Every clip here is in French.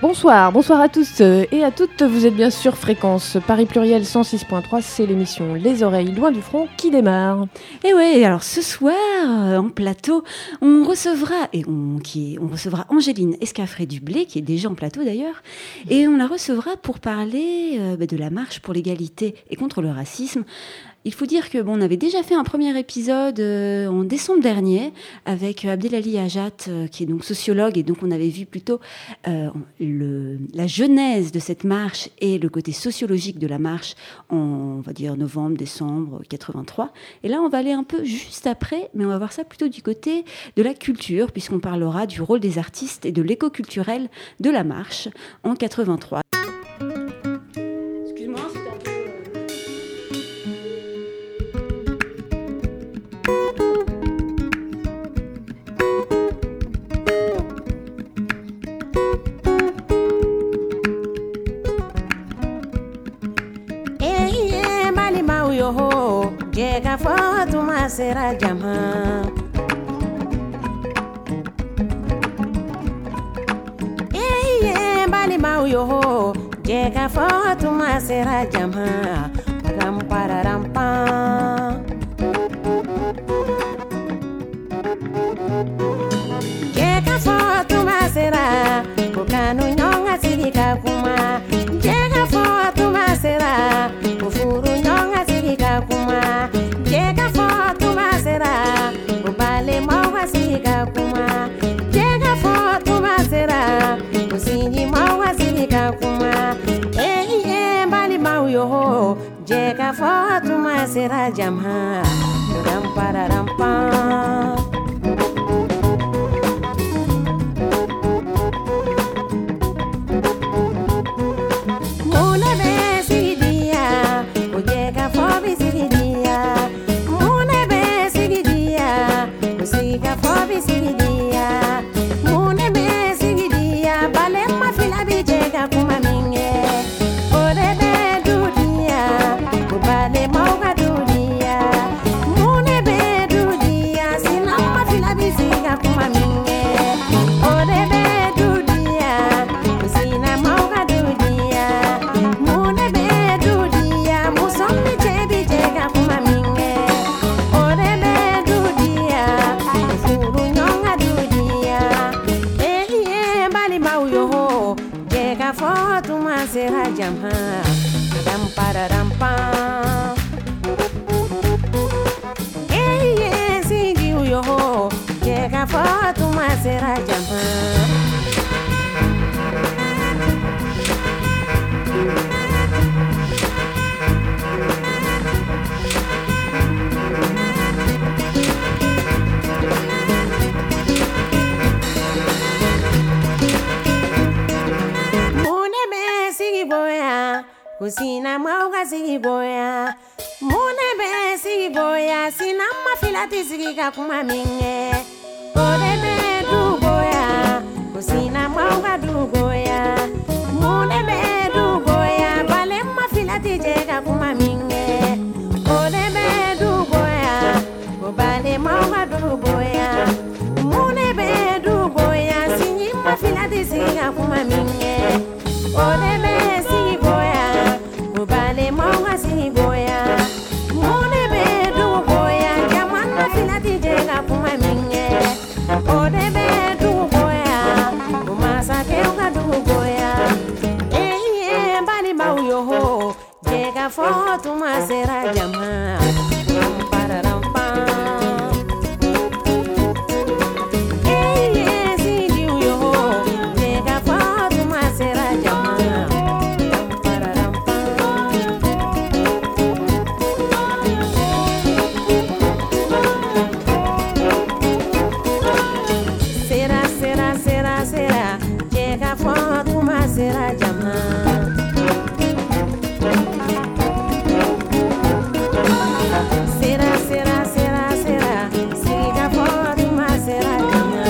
Bonsoir à tous et à toutes, vous êtes bien sûr Fréquence Paris Pluriel 106.3, c'est l'émission Les Oreilles Loin du Front qui démarre. Et ouais, alors ce soir, en plateau, on recevra Angéline Escafré-Dublé, qui est déjà en plateau d'ailleurs, et on la recevra pour parler de la marche pour l'égalité et contre le racisme. Il faut dire que on avait déjà fait un premier épisode en décembre dernier avec Abdelali Ajat, qui est donc sociologue, et donc on avait vu plutôt la genèse de cette marche et le côté sociologique de la marche en, on va dire, novembre, décembre 83. Et là, on va aller un peu juste après, mais on va voir ça plutôt du côté de la culture, puisqu'on parlera du rôle des artistes et de l'éco-culturel de la marche en 83. Jega Fatuma sera jama bali mau yo Jega Fatuma sera jama ram para ram pa Jega Fatuma sera bukanu nyonga sirika kuma Jega Fatuma sera ufuru nyonga sirika kuma Jega Fatuma sera ubale mawa sirika kuma Jega Fatuma sera usinji mawa sirika kuma bali mau yo Jega Fatuma sera jamha ram para ram pa Kusina mauga sigi boya Mune be sigi boya Sinama filati sigi kakuma minge Ode be du boya Kusina mauga du boya Mune be du boya Balema filati je kakuma minge Ode be du boya Bale mauga du boya Mune be du boya Sinima filati sigi kakuma minge Ode be sigi boya Bale mawa si boya Mune be du boya Jamana filati jega kuma minge Ode be du boya Umasa keuga du boya Bali mau yoho Jega fotu masera jama Para rampa si diu yoho Jega fotu masera jama Será jama Será Siga foto mas será jama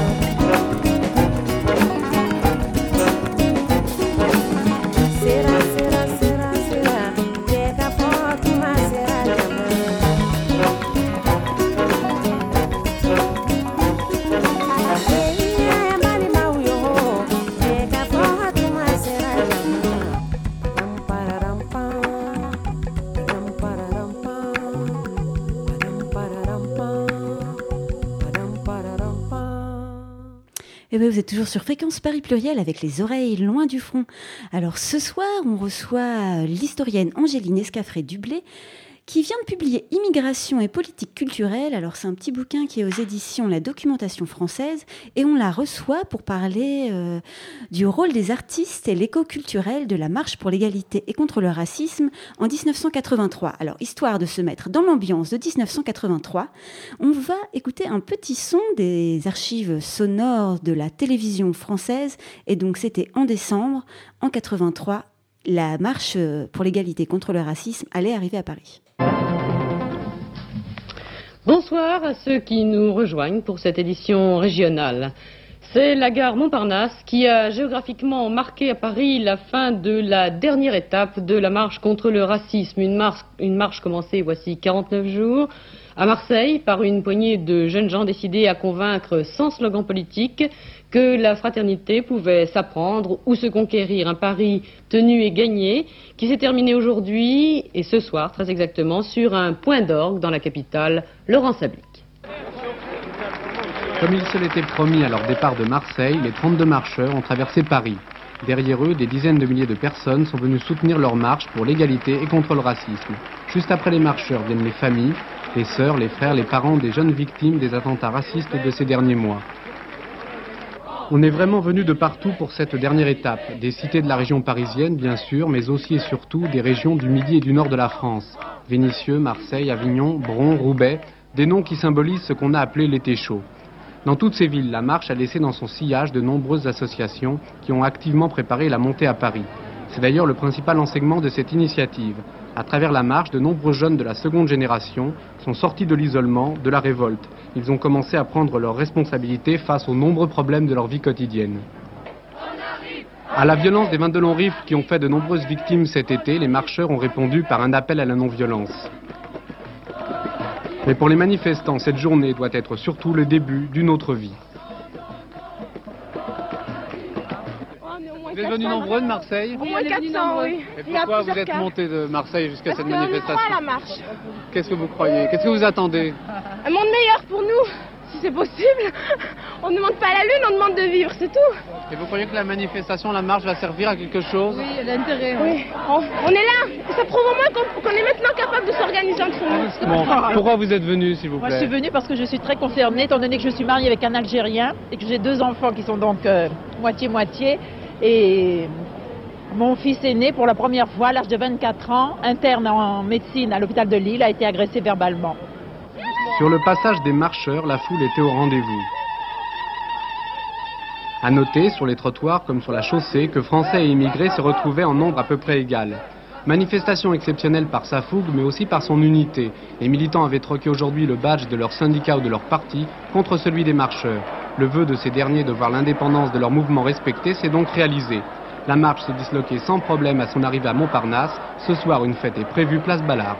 Será Chega foto mas será jama Mali mau yo Chega foto Et bien, vous êtes toujours sur Fréquence Paris Pluriel avec les oreilles loin du front. Alors ce soir, on reçoit l'historienne Angéline Escafré-Dublé qui vient de publier Immigration et politique culturelle. Alors c'est un petit bouquin qui est aux éditions La Documentation française et on la reçoit pour parler du rôle des artistes et l'éco-culturel de la marche pour l'égalité et contre le racisme en 1983. Alors histoire de se mettre dans l'ambiance de 1983, on va écouter un petit son des archives sonores de la télévision française et donc c'était en décembre, en 83, la marche pour l'égalité contre le racisme allait arriver à Paris. Bonsoir à ceux qui nous rejoignent pour cette édition régionale. C'est la gare Montparnasse qui a géographiquement marqué à Paris la fin de la dernière étape de la marche contre le racisme. Une marche commencée voici 49 jours à Marseille par une poignée de jeunes gens décidés à convaincre sans slogan politique que la fraternité pouvait s'apprendre ou se conquérir. Un pari tenu et gagné qui s'est terminé aujourd'hui et ce soir très exactement sur un point d'orgue dans la capitale, Laurent Sablic. Comme il se l'était promis à leur départ de Marseille, les 32 marcheurs ont traversé Paris. Derrière eux, des dizaines de milliers de personnes sont venues soutenir leur marche pour l'égalité et contre le racisme. Juste après les marcheurs viennent les familles, les sœurs, les frères, les parents des jeunes victimes des attentats racistes de ces derniers mois. On est vraiment venu de partout pour cette dernière étape. Des cités de la région parisienne, bien sûr, mais aussi et surtout des régions du midi et du nord de la France. Vénissieux, Marseille, Avignon, Bron, Roubaix, des noms qui symbolisent ce qu'on a appelé l'été chaud. Dans toutes ces villes, la marche a laissé dans son sillage de nombreuses associations qui ont activement préparé la montée à Paris. C'est d'ailleurs le principal enseignement de cette initiative. À travers la marche, de nombreux jeunes de la seconde génération sont sortis de l'isolement, de la révolte. Ils ont commencé à prendre leurs responsabilités face aux nombreux problèmes de leur vie quotidienne. À la violence des 22 longs rifles qui ont fait de nombreuses victimes cet été, les marcheurs ont répondu par un appel à la non-violence. Mais pour les manifestants, cette journée doit être surtout le début d'une autre vie. Vous êtes venus nombreux de Marseille ? Au moins 400, oui. Et pourquoi vous êtes montés de Marseille jusqu'à cette manifestation ? Parce qu'on croit à la marche. Qu'est-ce que vous croyez ? Qu'est-ce que vous attendez ? Un monde meilleur pour nous, si c'est possible. On ne demande pas la lune, on demande de vivre, c'est tout. Et vous croyez que la manifestation, la marche va servir à quelque chose ? Oui, l'intérêt. Oui, on est là. Et ça prouve au moins qu'on est maintenant capable de s'organiser entre nous. Bon, pourquoi vous êtes venus, s'il vous plaît ? Moi, je suis venue parce que je suis très concernée, étant donné que je suis mariée avec un Algérien et que j'ai 2 enfants qui sont donc moitié-moitié. Et mon fils aîné, pour la première fois, à l'âge de 24 ans, interne en médecine à l'hôpital de Lille, a été agressé verbalement. Sur le passage des marcheurs, la foule était au rendez-vous. À noter, sur les trottoirs comme sur la chaussée, que Français et immigrés se retrouvaient en nombre à peu près égal. Manifestation exceptionnelle par sa fougue, mais aussi par son unité. Les militants avaient troqué aujourd'hui le badge de leur syndicat ou de leur parti contre celui des marcheurs. Le vœu de ces derniers de voir l'indépendance de leur mouvement respectée s'est donc réalisé. La marche s'est disloquée sans problème à son arrivée à Montparnasse. Ce soir, une fête est prévue place Ballard.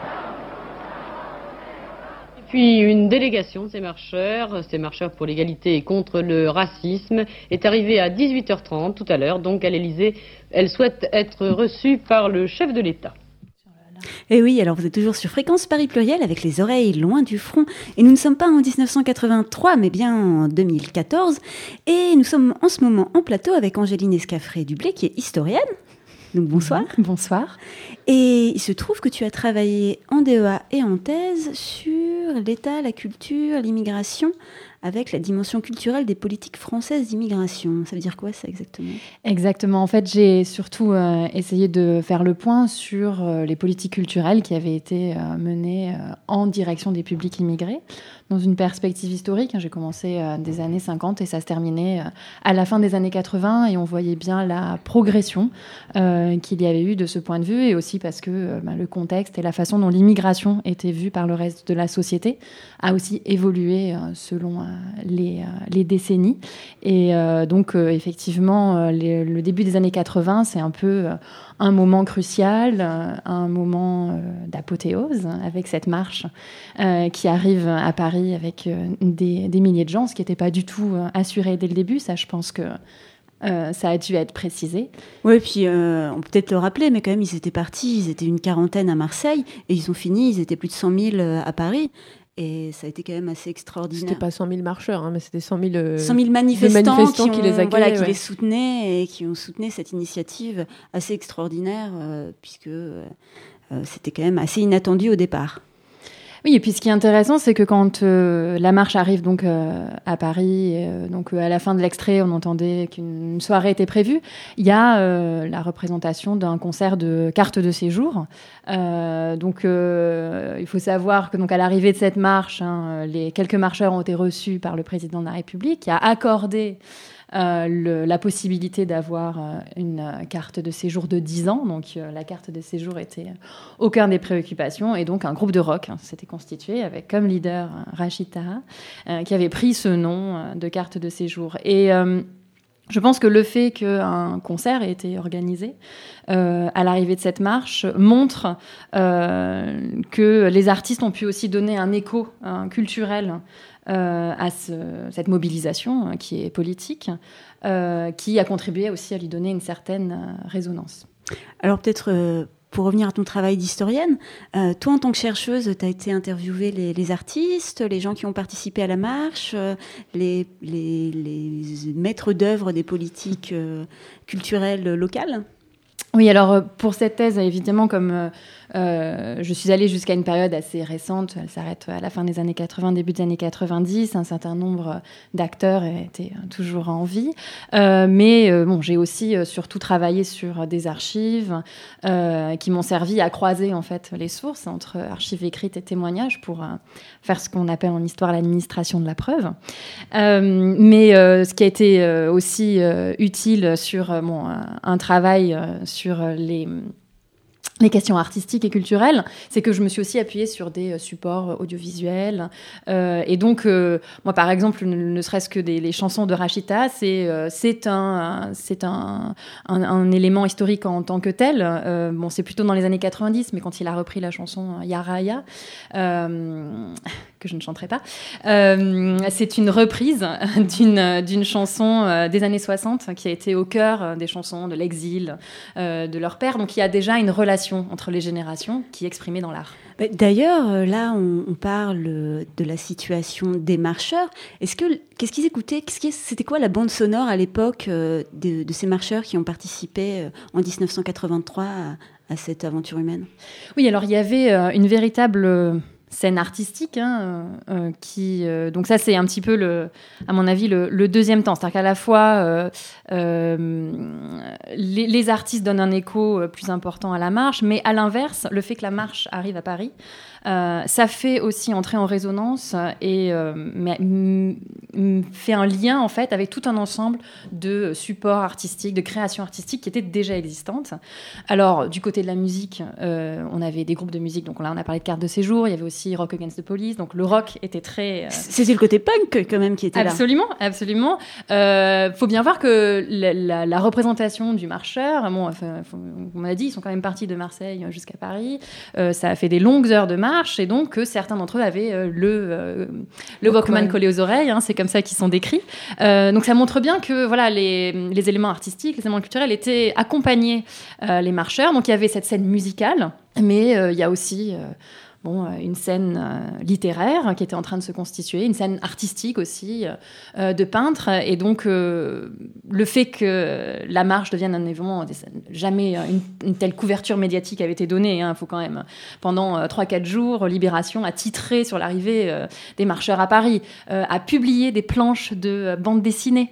Puis une délégation de ces marcheurs pour l'égalité et contre le racisme, est arrivée à 18h30 tout à l'heure, donc à l'Elysée. Elle souhaite être reçue par le chef de l'État. Et oui, alors vous êtes toujours sur Fréquence Paris Pluriel avec les oreilles loin du front. Et nous ne sommes pas en 1983, mais bien en 2014. Et nous sommes en ce moment en plateau avec Angéline Escafré-Dublé, qui est historienne. Donc bonsoir. Bonsoir. Et il se trouve que tu as travaillé en DEA et en thèse sur l'État, la culture, l'immigration, avec la dimension culturelle des politiques françaises d'immigration. Ça veut dire quoi, ça, exactement ? Exactement. En fait, j'ai surtout essayé de faire le point sur les politiques culturelles qui avaient été menées en direction des publics immigrés, dans une perspective historique. J'ai commencé des années 50 et ça se terminait à la fin des années 80, et on voyait bien la progression qu'il y avait eu de ce point de vue, et aussi parce que le contexte et la façon dont l'immigration était vue par le reste de la société a aussi évolué selon les décennies. Et donc, effectivement, le début des années 80, c'est un peu un moment crucial, un moment d'apothéose avec cette marche qui arrive à Paris avec des milliers de gens, ce qui n'était pas du tout assuré dès le début. Ça, je pense que ça a dû être précisé. Oui, puis on peut peut-être le rappeler, mais quand même, ils étaient partis, ils étaient une quarantaine à Marseille, et ils ont fini, ils étaient plus de 100 000 à Paris. Et ça a été quand même assez extraordinaire. C'était pas 100 000 marcheurs, mais c'était 100 000, 100 000 manifestants qui les accueillaient, qui les soutenaient et qui ont soutenu cette initiative assez extraordinaire, puisque c'était quand même assez inattendu au départ. Oui, et puis ce qui est intéressant, c'est que quand la marche arrive donc à Paris, donc à la fin de l'extrait, on entendait qu'une soirée était prévue. Il y a la représentation d'un concert de carte de séjour. Donc il faut savoir que donc à l'arrivée de cette marche, les quelques marcheurs ont été reçus par le président de la République, qui a accordé la possibilité d'avoir une carte de séjour de 10 ans. Donc la carte de séjour était au cœur des préoccupations. Et donc un groupe de rock s'était constitué avec comme leader Rachid Taha, qui avait pris ce nom de carte de séjour. Et je pense que le fait qu'un concert ait été organisé à l'arrivée de cette marche montre que les artistes ont pu aussi donner un écho culturel à cette mobilisation qui est politique, qui a contribué aussi à lui donner une certaine résonance. Alors peut-être, pour revenir à ton travail d'historienne, toi en tant que chercheuse, tu as été interviewer les artistes, les gens qui ont participé à la marche, les maîtres d'œuvre des politiques culturelles locales ? Oui, alors pour cette thèse, évidemment, comme je suis allée jusqu'à une période assez récente, elle s'arrête à la fin des années 80, début des années 90, un certain nombre d'acteurs étaient toujours en vie. Mais j'ai aussi surtout travaillé sur des archives qui m'ont servi à croiser en fait les sources entre archives écrites et témoignages pour faire ce qu'on appelle en histoire l'administration de la preuve. Mais ce qui a été aussi utile sur un travail sur les questions artistiques et culturelles, c'est que je me suis aussi appuyée sur des supports audiovisuels. Et donc, moi, par exemple, ne serait-ce que les chansons de Rachid Taha, c'est un élément historique en tant que tel. C'est plutôt dans les années 90, mais quand il a repris la chanson Ya Raya, que je ne chanterai pas, c'est une reprise d'une chanson des années 60 qui a été au cœur des chansons de l'exil de leur père. Donc, il y a déjà une relation entre les générations qui est exprimée dans l'art. D'ailleurs, là, on parle de la situation des marcheurs. Qu'est-ce qu'ils écoutaient ? C'était quoi la bande sonore à l'époque de ces marcheurs qui ont participé en 1983 à cette aventure humaine ? Oui, alors il y avait une véritable scène artistique qui donc ça c'est un petit peu à mon avis le deuxième temps, c'est-à-dire qu'à la fois les artistes donnent un écho plus important à la marche, mais à l'inverse, le fait que la marche arrive à Paris, ça fait aussi entrer en résonance et fait un lien en fait avec tout un ensemble de supports artistiques, de créations artistiques qui étaient déjà existantes. Alors du côté de la musique, on avait des groupes de musique, donc là on a parlé de carte de séjour, il y avait aussi Rock Against the Police, donc le rock était très... C'était le côté punk quand même qui était là. Absolument. Faut bien voir que la représentation du marcheur, on m'a dit, ils sont quand même partis de Marseille jusqu'à Paris, ça a fait des longues heures de marche, et donc certains d'entre eux avaient le Walkman collé aux oreilles, c'est comme ça qu'ils sont décrits. Donc ça montre bien que voilà, les éléments artistiques, les éléments culturels étaient accompagnés les marcheurs. Donc il y avait cette scène musicale, mais il y a aussi... une scène littéraire qui était en train de se constituer, une scène artistique aussi, de peintres. Et donc, le fait que la marche devienne un événement, jamais une telle couverture médiatique avait été donnée. Il faut quand même, pendant 3-4 jours, Libération a titré sur l'arrivée des marcheurs à Paris, a publié des planches de bandes dessinées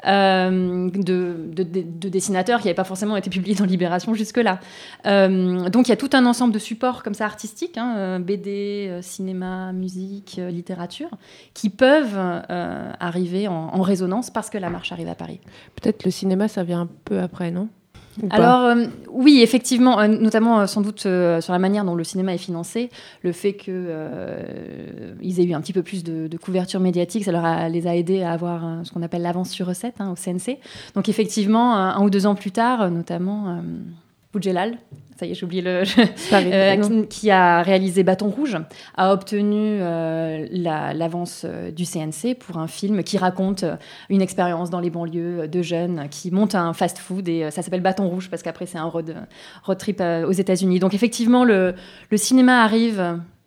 de dessinateurs qui n'avaient pas forcément été publiés dans Libération jusque-là. Donc, il y a tout un ensemble de supports comme ça artistiques, BD, cinéma, musique, littérature, qui peuvent arriver en résonance parce que la marche arrive à Paris. Peut-être le cinéma, ça vient un peu après, non ? Alors, oui, effectivement, notamment sans doute sur la manière dont le cinéma est financé, le fait qu'ils aient eu un petit peu plus de couverture médiatique, ça les a aidés à avoir ce qu'on appelle l'avance sur recette au CNC. Donc effectivement, 1 ou 2 ans plus tard, notamment Boujelal, ça y est, j'ai oublié qui a réalisé Bâton Rouge, a obtenu l'avance du CNC pour un film qui raconte une expérience dans les banlieues de jeunes qui montent un fast-food, et ça s'appelle Bâton Rouge parce qu'après c'est un road trip aux États-Unis. Donc effectivement, le cinéma arrive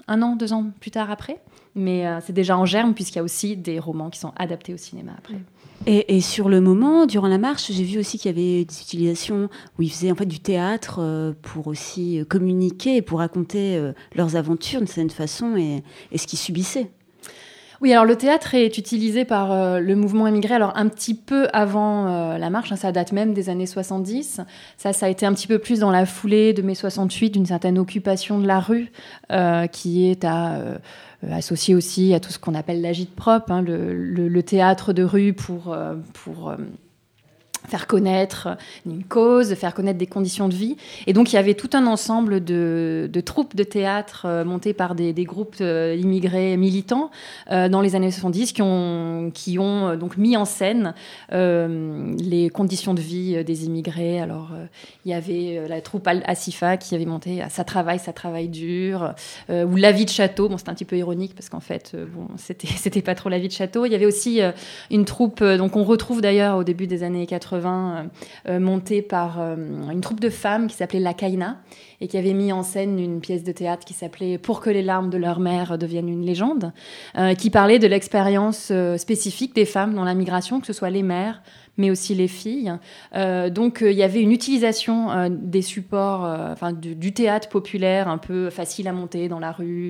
un an, 2 ans plus tard après. Mais c'est déjà en germe, puisqu'il y a aussi des romans qui sont adaptés au cinéma après. Et sur le moment, durant la marche, j'ai vu aussi qu'il y avait des utilisations où ils faisaient en fait du théâtre pour aussi communiquer et pour raconter leurs aventures d'une certaine façon et ce qu'ils subissaient. Oui, alors le théâtre est utilisé par le mouvement émigré, alors un petit peu avant la marche, ça date même des années 70. Ça a été un petit peu plus dans la foulée de mai 68, d'une certaine occupation de la rue qui est associée aussi à tout ce qu'on appelle l'agit-prop, hein, le théâtre de rue pour faire connaître une cause, faire connaître des conditions de vie. Et donc, il y avait tout un ensemble de troupes de théâtre montées par des groupes immigrés militants dans les années 70 qui ont donc mis en scène les conditions de vie des immigrés. Alors, il y avait la troupe Asifa qui avait monté « Ça travaille dur » ou « La vie de château ». Bon, c'est un petit peu ironique parce qu'en fait, c'était pas trop la vie de château. Il y avait aussi une troupe, donc on retrouve d'ailleurs au début des années 80, montée par une troupe de femmes qui s'appelait La Kaina et qui avait mis en scène une pièce de théâtre qui s'appelait « Pour que les larmes de leur mère deviennent une légende », qui parlait de l'expérience spécifique des femmes dans la migration, que ce soit les mères, mais aussi les filles. Donc, il y avait une utilisation des supports, du théâtre populaire, un peu facile à monter dans la rue,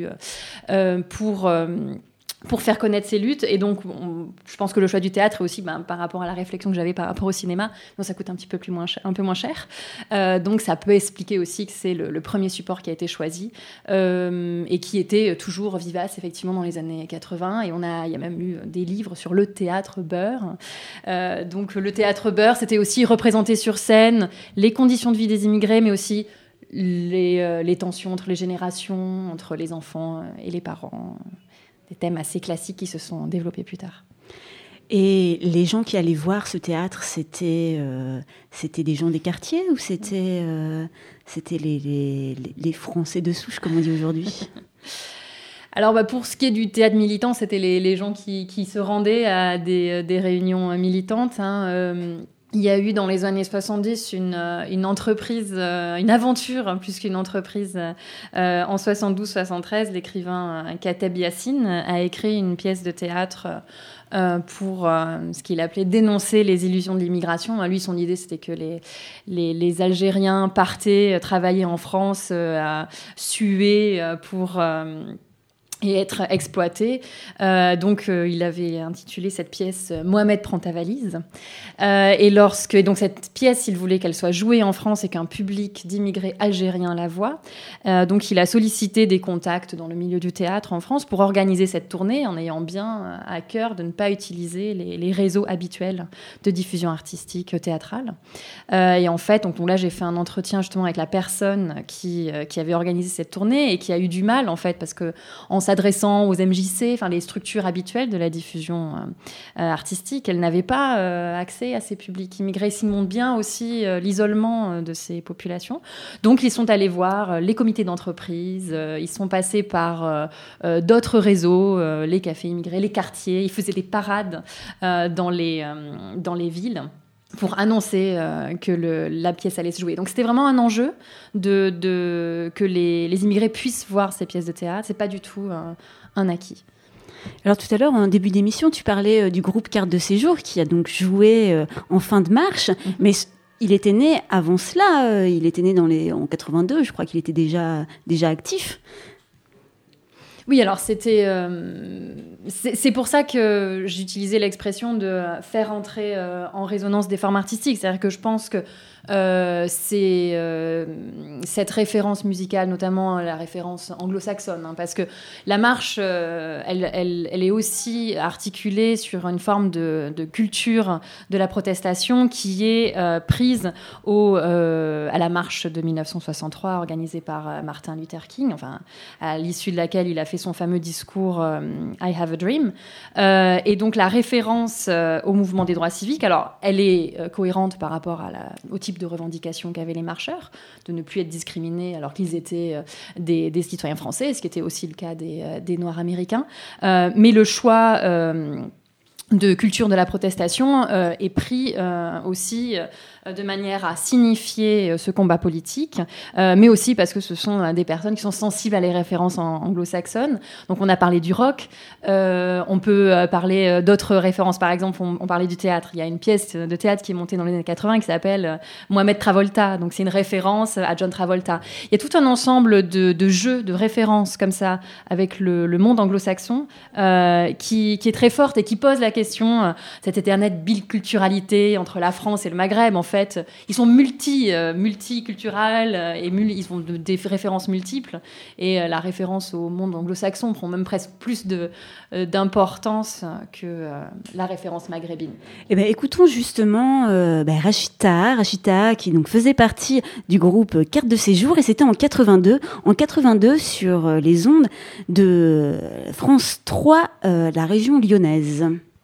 pour faire connaître ces luttes. Et donc, je pense que le choix du théâtre est aussi par rapport à la réflexion que j'avais par rapport au cinéma. Donc, ça coûte un peu moins cher. Donc, ça peut expliquer aussi que c'est le premier support qui a été choisi et qui était toujours vivace, effectivement, dans les années 80. Et il y a même eu des livres sur le théâtre beurre. Donc, le théâtre beurre, c'était aussi représenter sur scène les conditions de vie des immigrés, mais aussi les tensions entre les générations, entre les enfants et les parents. Des thèmes assez classiques qui se sont développés plus tard. Et les gens qui allaient voir ce théâtre, c'était des gens des quartiers ou c'était les Français de souche, comme on dit aujourd'hui? Alors, pour ce qui est du théâtre militant, c'était les gens qui se rendaient à des réunions militantes, hein. Il y a eu dans les années 70 une entreprise, une aventure plus qu'une entreprise. En 72-73, l'écrivain Kateb Yassine a écrit une pièce de théâtre pour ce qu'il appelait dénoncer les illusions de l'immigration. Lui, son idée, c'était que les Algériens partaient travailler en France, suer pour... et être exploité. Donc, il avait intitulé cette pièce « Mohamed prend ta valise ». Et donc cette pièce, il voulait qu'elle soit jouée en France et qu'un public d'immigrés algériens la voie. Donc, il a sollicité des contacts dans le milieu du théâtre en France pour organiser cette tournée en ayant bien à cœur de ne pas utiliser les réseaux habituels de diffusion artistique théâtrale. Et en fait, donc là, j'ai fait un entretien justement avec la personne qui avait organisé cette tournée et qui a eu du mal, en fait, parce que en s'adressant aux MJC, enfin les structures habituelles de la diffusion artistique, elle n'avait pas accès à ces publics immigrés. S'ils montrent bien aussi l'isolement de ces populations. Donc, ils sont allés voir les comités d'entreprise, ils sont passés par d'autres réseaux, les cafés immigrés, les quartiers. Ils faisaient des parades dans les villes pour annoncer que la pièce allait se jouer. Donc, c'était vraiment un enjeu que les immigrés puissent voir ces pièces de théâtre. C'est pas du tout un acquis. Alors, tout à l'heure, en début d'émission, tu parlais du groupe Carte de séjour qui a donc joué en fin de marche, mais il était né avant cela. Il était né en 82, je crois qu'il était déjà actif. Oui, alors c'est pour ça que j'utilisais l'expression de faire entrer en résonance des formes artistiques. C'est-à-dire que je pense que c'est cette référence musicale, notamment la référence anglo-saxonne, hein, parce que la marche, elle est aussi articulée sur une forme de culture de la protestation qui est prise à la marche de 1963 organisée par Martin Luther King, enfin, à l'issue de laquelle il a fait son fameux discours I Have a Dream. Et donc la référence au mouvement des droits civiques, alors elle est cohérente par rapport au type de revendications qu'avaient les marcheurs, de ne plus être discriminés alors qu'ils étaient des citoyens français, ce qui était aussi le cas des Noirs américains. Mais le choix de culture de la protestation est pris aussi de manière à signifier ce combat politique, mais aussi parce que ce sont des personnes qui sont sensibles à les références anglo-saxonnes. Donc on a parlé du rock, on peut parler d'autres références. Par exemple, on parlait du théâtre. Il y a une pièce de théâtre qui est montée dans les années 80 qui s'appelle Mohamed Travolta. Donc c'est une référence à John Travolta. Il y a tout un ensemble de jeux, de références comme ça avec le monde anglo-saxon qui est très forte et qui pose la question, cette éternelle biculturalité entre la France et le Maghreb. En fait, ils sont multiculturels et ils ont des références multiples. Et la référence au monde anglo-saxon prend même presque plus d'importance que la référence maghrébine. Eh ben, écoutons justement Rachita qui donc faisait partie du groupe Carte de séjour, et c'était en 82 sur les ondes de France 3, la région lyonnaise.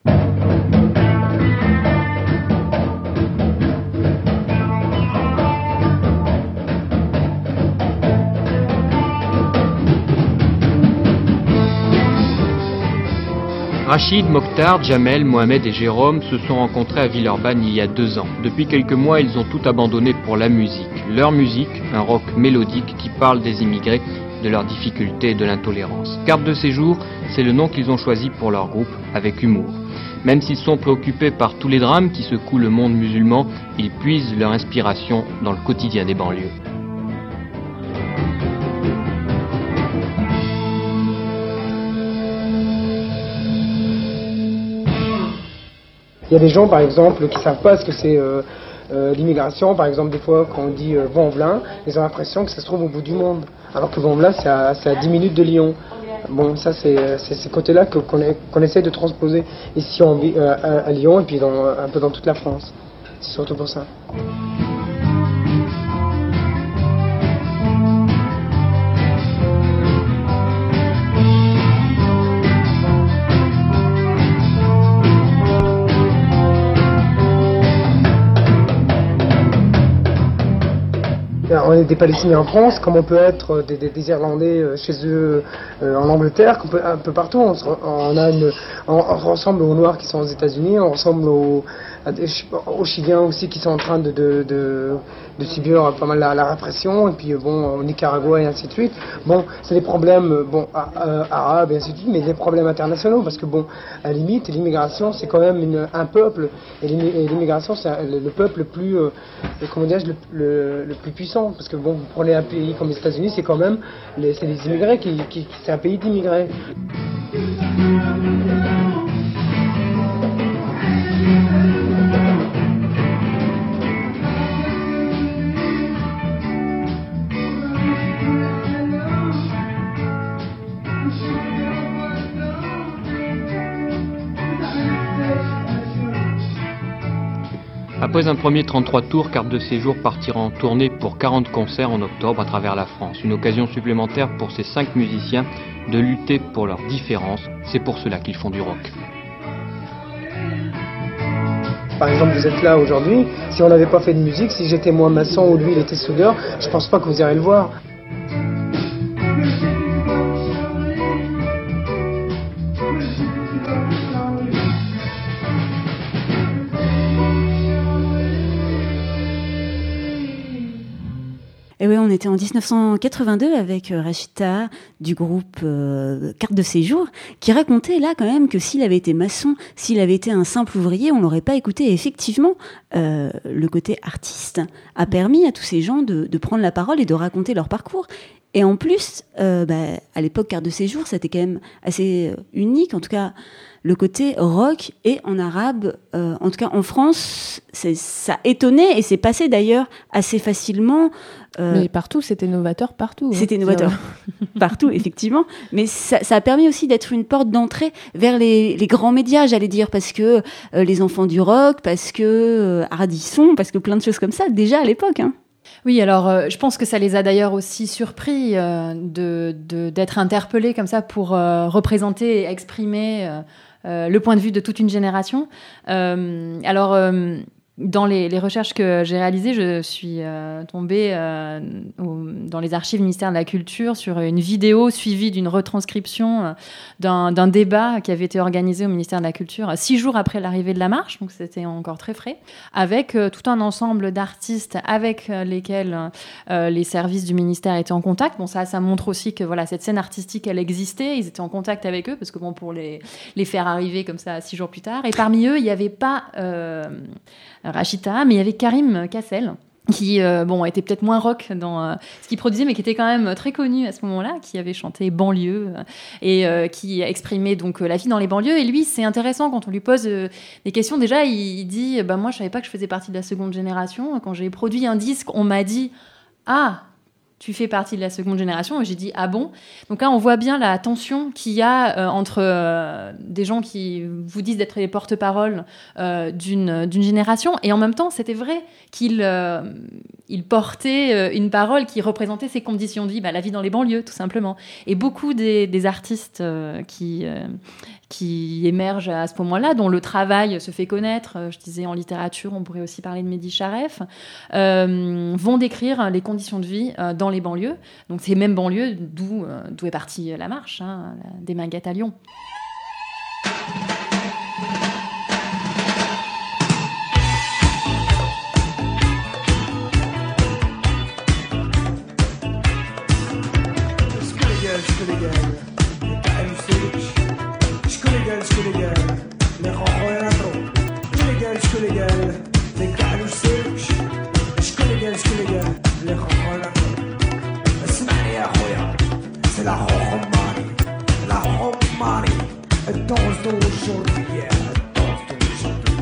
Rachid, Mokhtar, Jamel, Mohamed et Jérôme se sont rencontrés à Villeurbanne il y a 2 ans. Depuis quelques mois, ils ont tout abandonné pour la musique. Leur musique, un rock mélodique qui parle des immigrés, de leurs difficultés et de l'intolérance. Carte de séjour, c'est le nom qu'ils ont choisi pour leur groupe, avec humour. Même s'ils sont préoccupés par tous les drames qui secouent le monde musulman, ils puisent leur inspiration dans le quotidien des banlieues. Il y a des gens, par exemple, qui ne savent pas ce que c'est l'immigration. Par exemple, des fois, quand on dit Vaux-en-Velin, ils ont l'impression que ça se trouve au bout du monde. Alors que Vaux-en-Velin, c'est à 10 minutes de Lyon. Bon, ça, c'est ce côté-là qu'on essaie de transposer ici à Lyon et puis un peu dans toute la France. C'est surtout pour ça. On est des Palestiniens en France, comme on peut être des Irlandais chez eux en Angleterre, un peu partout. On ressemble aux Noirs qui sont aux États-Unis, on ressemble aux Chiliens aussi qui sont en train de subir pas mal la répression, et puis au Nicaragua et ainsi de suite. Bon, c'est des problèmes arabes et ainsi de suite, mais des problèmes internationaux, parce que à la limite, l'immigration c'est quand même un peuple, et l'immigration c'est le peuple le plus, le plus puissant, parce que vous prenez un pays comme les États-Unis, c'est quand même c'est des immigrés c'est un pays d'immigrés. Après un premier 33 tours, Carte de séjour partira en tournée pour 40 concerts en octobre à travers la France. Une occasion supplémentaire pour ces 5 musiciens de lutter pour leurs différences. C'est pour cela qu'ils font du rock. Par exemple, vous êtes là aujourd'hui, si on n'avait pas fait de musique, si j'étais moi maçon ou lui il était soudeur, je pense pas que vous irez le voir. Et oui, on était en 1982 avec Rachita du groupe Carte de séjour, qui racontait là quand même que s'il avait été maçon, s'il avait été un simple ouvrier, on l'aurait pas écouté. Et effectivement, le côté artiste a permis à tous ces gens de prendre la parole et de raconter leur parcours. Et en plus, à l'époque, Carte de séjour, c'était quand même assez unique, en tout cas le côté rock et en arabe, en tout cas en France, ça étonnait et c'est passé d'ailleurs assez facilement. Mais partout, c'était novateur partout. C'était novateur partout, effectivement. Mais ça a permis aussi d'être une porte d'entrée vers les grands médias, j'allais dire, parce que les enfants du rock, parce que Ardisson, parce que plein de choses comme ça, déjà à l'époque. Hein. Oui, alors je pense que ça les a d'ailleurs aussi surpris d'être interpellés comme ça pour représenter et exprimer le point de vue de toute une génération. dans les recherches que j'ai réalisées, je suis tombée dans les archives du ministère de la Culture sur une vidéo suivie d'une retranscription d'un débat qui avait été organisé au ministère de la Culture 6 jours après l'arrivée de la marche, donc c'était encore très frais, avec tout un ensemble d'artistes avec lesquels les services du ministère étaient en contact. Bon, ça montre aussi que voilà, cette scène artistique, elle existait, ils étaient en contact avec eux, parce que bon, pour les faire arriver comme ça 6 jours plus tard. Et parmi eux, il n'y avait pas Rachita, mais il y avait Karim Kassel, qui était peut-être moins rock dans ce qu'il produisait, mais qui était quand même très connu à ce moment-là, qui avait chanté Banlieue et qui exprimait donc la vie dans les banlieues. Et lui, c'est intéressant quand on lui pose des questions. Déjà, il dit moi, je savais pas que je faisais partie de la seconde génération. Quand j'ai produit un disque, on m'a dit tu fais partie de la seconde génération. Et j'ai dit ah bon. Donc là, on voit bien la tension qu'il y a entre des gens qui vous disent d'être les porte-parole d'une génération, et en même temps, c'était vrai qu'il portait une parole qui représentait ses conditions de vie, la vie dans les banlieues, tout simplement. Et beaucoup des artistes qui émergent à ce moment-là, dont le travail se fait connaître, je disais en littérature, on pourrait aussi parler de Mehdi Charef, vont décrire les conditions de vie dans les banlieues. Donc ces mêmes banlieues d'où est partie la marche, des Minguettes à Lyon. C'est la Romani, elle danse d'aujourd'hui, elle danse d'aujourd'hui.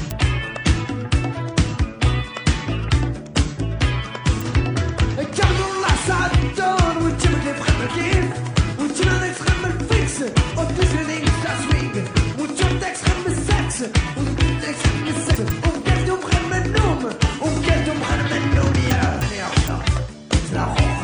Car dans la salle donne, où tu me les frères kiff, où tu m'en extrême fixe, où tu es une swing, où tu t'extrême sexe, où tu t'extrême sexe, où quel tu prends mes noms, où quel tu prends mes noms, c'est la Romani.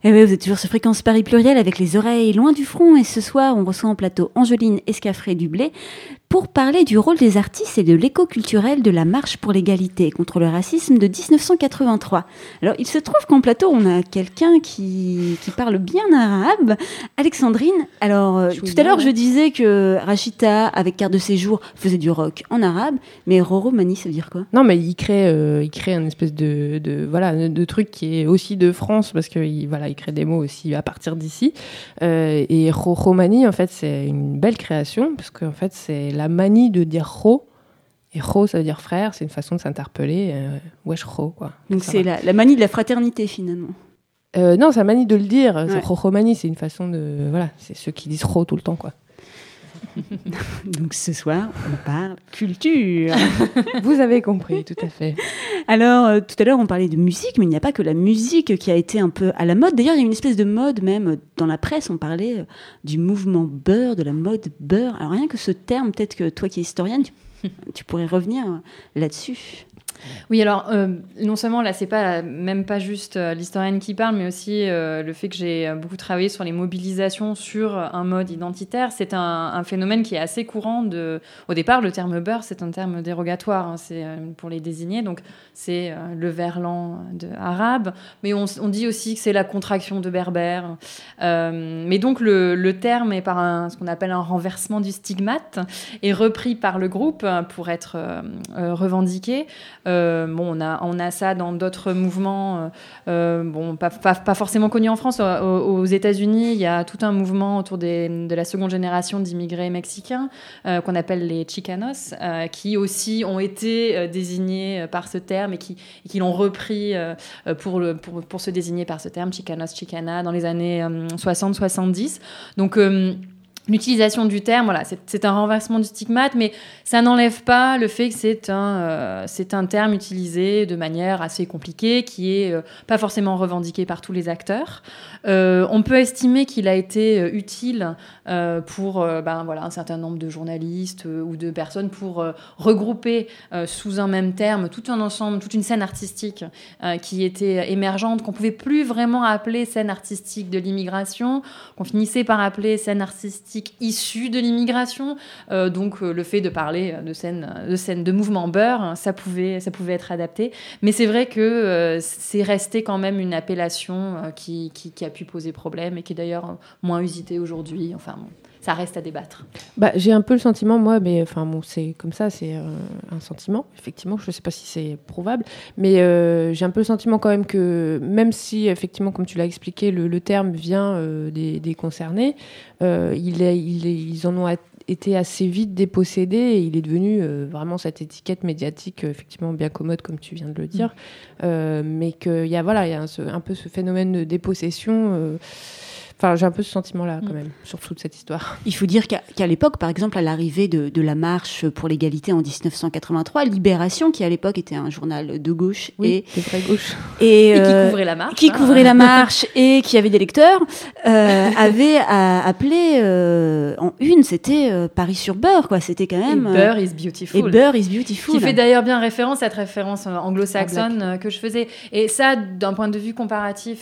Et oui, vous êtes toujours sur Fréquence Paris Pluriel avec les oreilles loin du front. Et ce soir, on reçoit en plateau Angeline Escafré-Dublé pour parler du rôle des artistes et de l'écho culturel de la marche pour l'égalité et contre le racisme de 1983. Alors, il se trouve qu'en plateau, on a quelqu'un qui parle bien arabe, Alexandrine. Alors, tout à l'heure, je disais que Rachita, avec carte de séjour, faisait du rock en arabe, mais Roro Mani, ça veut dire quoi ? Non, mais il crée une espèce de truc qui est aussi de France, parce qu'il crée des mots aussi à partir d'ici. Et Roro Mani, en fait, c'est une belle création, parce qu'en fait, c'est la manie de dire Ro. Et Ro, ça veut dire frère, c'est une façon de s'interpeller. Wesh Ro, quoi. Donc c'est la manie de la fraternité, finalement. Non, c'est la manie de le dire. Ouais. C'est Ro Mani, c'est une façon de... Voilà, c'est ceux qui disent Ro tout le temps, quoi. Donc ce soir, on parle culture. Vous avez compris, tout à fait. Alors, tout à l'heure, on parlait de musique, mais il n'y a pas que la musique qui a été un peu à la mode. D'ailleurs, il y a une espèce de mode, même dans la presse, on parlait du mouvement beurre, de la mode beurre. Alors rien que ce terme, peut-être que toi qui es historienne, tu pourrais revenir là-dessus. Oui, alors non seulement là, c'est même pas juste l'historienne qui parle, mais aussi le fait que j'ai beaucoup travaillé sur les mobilisations sur un mode identitaire. C'est un phénomène qui est assez courant. Au départ, le terme beurre, c'est un terme dérogatoire, hein, c'est pour les désigner. Donc c'est le verlan arabe, mais on dit aussi que c'est la contraction de berbère. Mais donc le terme est par ce qu'on appelle un renversement du stigmate, est repris par le groupe pour être revendiqué. On a ça dans d'autres mouvements, pas forcément connus en France. Aux États-Unis, il y a tout un mouvement autour de la seconde génération d'immigrés mexicains qu'on appelle les Chicanos, qui aussi ont été désignés par ce terme et qui l'ont repris pour se désigner par ce terme, Chicanos, Chicana, dans les années 60-70. Donc l'utilisation du terme, voilà, c'est un renversement du stigmate, mais ça n'enlève pas le fait que c'est un terme utilisé de manière assez compliquée, qui est pas forcément revendiqué par tous les acteurs. On peut estimer qu'il a été utile pour un certain nombre de journalistes ou de personnes pour regrouper sous un même terme tout un ensemble, toute une scène artistique qui était émergente, qu'on pouvait plus vraiment appeler scène artistique de l'immigration, qu'on finissait par appeler scène artistique issue de l'immigration. Donc le fait de parler de scène de mouvement beurre, ça pouvait être adapté. Mais c'est vrai que c'est resté quand même une appellation qui a pu poser problème et qui est d'ailleurs moins usitée aujourd'hui. Enfin bon, ça reste à débattre. J'ai un peu le sentiment, moi, mais c'est comme ça, c'est un sentiment, effectivement, je ne sais pas si c'est prouvable, mais j'ai un peu le sentiment quand même que, même si, effectivement, comme tu l'as expliqué, le terme vient des concernés, ils en ont été assez vite dépossédés et il est devenu vraiment cette étiquette médiatique, effectivement, bien commode, comme tu viens de le dire, mais qu'il y a un peu ce phénomène de dépossession. J'ai un peu ce sentiment-là, quand même, sur toute cette histoire. Il faut dire qu'à l'époque, par exemple, à l'arrivée de la marche pour l'égalité en 1983, Libération, qui à l'époque était un journal de gauche et très gauche, et qui couvrait la marche, couvrait la marche et qui avait des lecteurs, avait appelé en une, c'était Paris sur beurre, quoi. C'était quand même. Et Beurre is beautiful. Et Beurre is beautiful. Qui fait d'ailleurs bien référence à cette référence anglo-saxonne que je faisais. Et ça, d'un point de vue comparatif,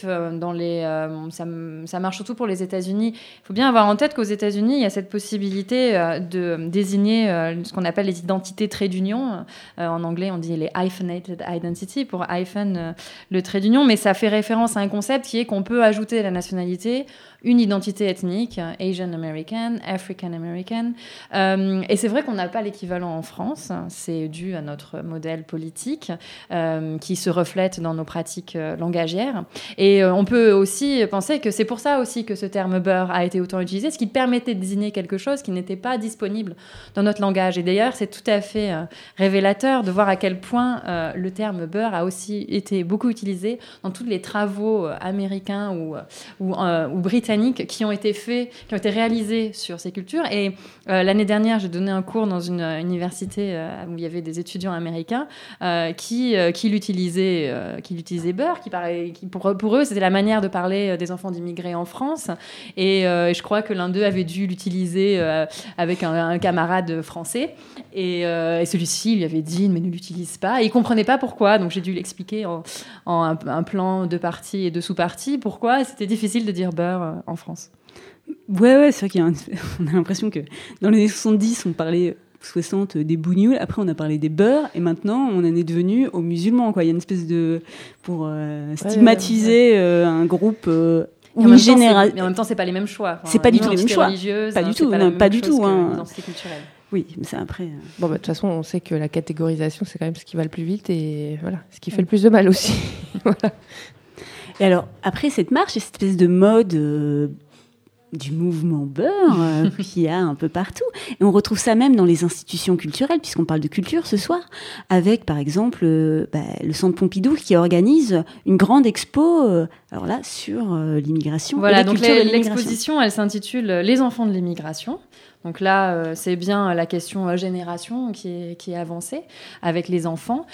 ça marche surtout pour les États-Unis. Il faut bien avoir en tête qu'aux États-Unis, il y a cette possibilité de désigner ce qu'on appelle les identités traits d'union. En anglais, on dit les hyphenated identity, pour hyphen, le trait d'union, mais ça fait référence à un concept qui est qu'on peut ajouter à la nationalité une identité ethnique, Asian American, African American. Et c'est vrai qu'on n'a pas l'équivalent en France. C'est dû à notre modèle politique qui se reflète dans nos pratiques langagières. Et on peut aussi penser que c'est pour ça aussi que ce terme beurre a été autant utilisé, ce qui permettait de désigner quelque chose qui n'était pas disponible dans notre langage. Et d'ailleurs, c'est tout à fait révélateur de voir à quel point le terme beurre a aussi été beaucoup utilisé dans tous les travaux américains ou britanniques mécaniques qui ont été réalisées sur ces cultures. Et l'année dernière, j'ai donné un cours dans une université où il y avait des étudiants américains qui l'utilisaient beurre, qui pour eux, c'était la manière de parler des enfants d'immigrés en France. Et je crois que l'un d'eux avait dû l'utiliser avec un camarade français. Et celui-ci lui avait dit, mais ne l'utilise pas. Et il ne comprenait pas pourquoi. Donc j'ai dû l'expliquer en un plan de parties et de sous-parties pourquoi c'était difficile de dire beurre en France. Ouais, c'est vrai on a l'impression que dans les années 70, on parlait 60 des bougnoules, après on a parlé des beurres, et maintenant on en est devenu aux musulmans, quoi. Il y a une espèce de... pour stigmatiser un groupe... une génération. Mais en même temps, c'est pas les mêmes choix. Enfin, c'est pas du tout les mêmes choix. Pas du tout, pas du tout. L'identité culturelle. Oui, mais ça après. Bon, de toute façon, on sait que la catégorisation, c'est quand même ce qui va le plus vite et voilà, ce qui fait le plus de mal aussi. Voilà. Et alors, après cette marche, il y a cette espèce de mode du mouvement beurre qu'il y a un peu partout. Et on retrouve ça même dans les institutions culturelles, puisqu'on parle de culture ce soir, avec par exemple le Centre Pompidou qui organise une grande expo alors là, sur l'immigration. Voilà, et donc l'exposition, elle s'intitule « Les enfants de l'immigration ». Donc là, c'est bien la question génération qui est avancée avec les enfants.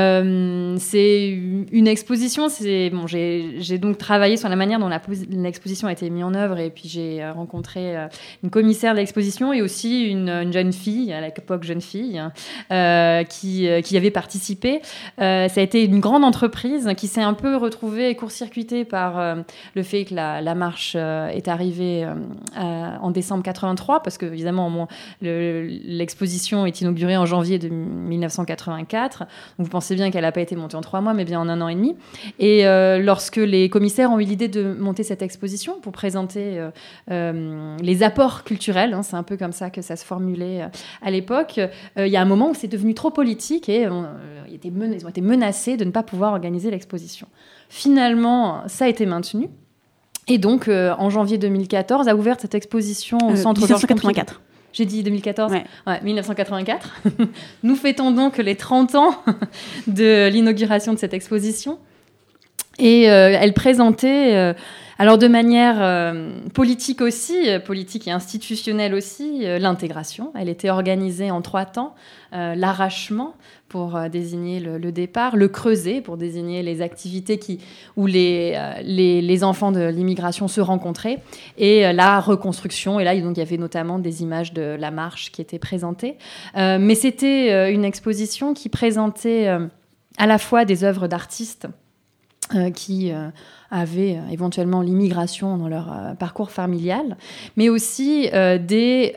C'est une exposition. J'ai donc travaillé sur la manière dont l'exposition a été mise en œuvre, et puis j'ai rencontré une commissaire de l'exposition et aussi une jeune fille, à l'époque jeune fille, qui avait participé. Ça a été une grande entreprise qui s'est un peu retrouvée court-circuitée par le fait que la marche est arrivée en décembre 83, parce que évidemment, l'exposition est inaugurée en janvier de 1984. Donc vous pensez bien qu'elle n'a pas été montée en 3 mois, mais bien en 1 an et demi. Et lorsque les commissaires ont eu l'idée de monter cette exposition pour présenter les apports culturels, hein, c'est un peu comme ça que ça se formulait à l'époque, il y a un moment où c'est devenu trop politique et ils ont été menacés de ne pas pouvoir organiser l'exposition. Finalement, ça a été maintenu. Et donc, en janvier 2014, a ouvert cette exposition au centre 1984. J'ai dit 2014 ? Ouais, 1984. Nous fêtons donc les 30 ans de l'inauguration de cette exposition. Et elle présentait, alors de manière politique aussi, politique et institutionnelle aussi, l'intégration. Elle était organisée en 3 temps. L'arrachement pour désigner le départ, le creuset pour désigner les activités où les enfants de l'immigration se rencontraient, et la reconstruction. Et là, donc, il y avait notamment des images de la marche qui étaient présentées. Mais c'était une exposition qui présentait à la fois des œuvres d'artistes qui avaient éventuellement l'immigration dans leur parcours familial, mais aussi des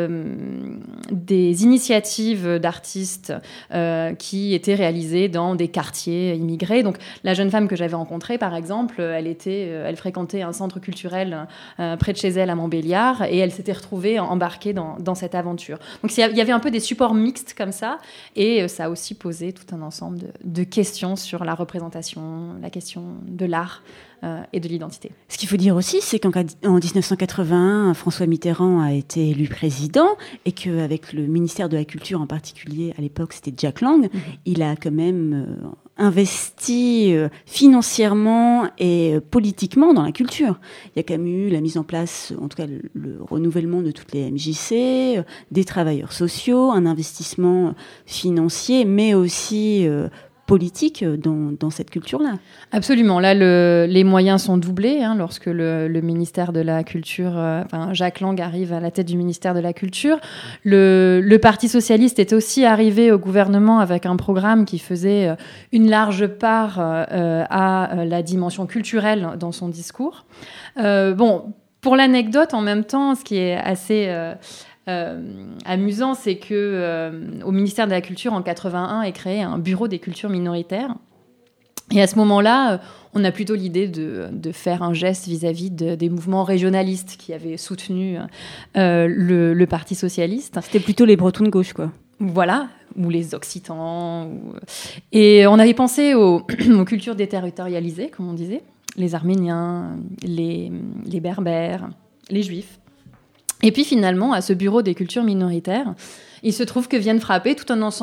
initiatives d'artistes qui étaient réalisées dans des quartiers immigrés. Donc la jeune femme que j'avais rencontrée, par exemple, elle fréquentait un centre culturel près de chez elle à Montbéliard, et elle s'était retrouvée embarquée dans cette aventure. Donc il y avait un peu des supports mixtes comme ça, et ça a aussi posé tout un ensemble de questions sur la représentation, la question de l'art et de l'identité. Ce qu'il faut dire aussi, c'est qu'en 1981, François Mitterrand a été élu président, et qu'avec le ministère de la Culture en particulier, à l'époque c'était Jack Lang, il a quand même investi financièrement et politiquement dans la culture. Il y a quand même eu la mise en place, en tout cas le renouvellement de toutes les MJC, des travailleurs sociaux, un investissement financier, mais aussi politique dans cette culture-là. Absolument. Là, les moyens sont doublés lorsque le ministère de la Culture, Jack Lang arrive à la tête du ministère de la Culture. Le Parti socialiste est aussi arrivé au gouvernement avec un programme qui faisait une large part à la dimension culturelle dans son discours. Pour l'anecdote, en même temps, ce qui est assez amusant, c'est que au ministère de la Culture, en 81, est créé un bureau des cultures minoritaires. Et à ce moment-là, on a plutôt l'idée de faire un geste vis-à-vis des mouvements régionalistes qui avaient soutenu le Parti socialiste. C'était plutôt les Bretons de gauche, quoi. Voilà, ou les Occitans. Et on avait pensé aux cultures déterritorialisées, comme on disait, les Arméniens, les Berbères, les Juifs. Et puis finalement, à ce bureau des cultures minoritaires, il se trouve que viennent frapper tout un ensemble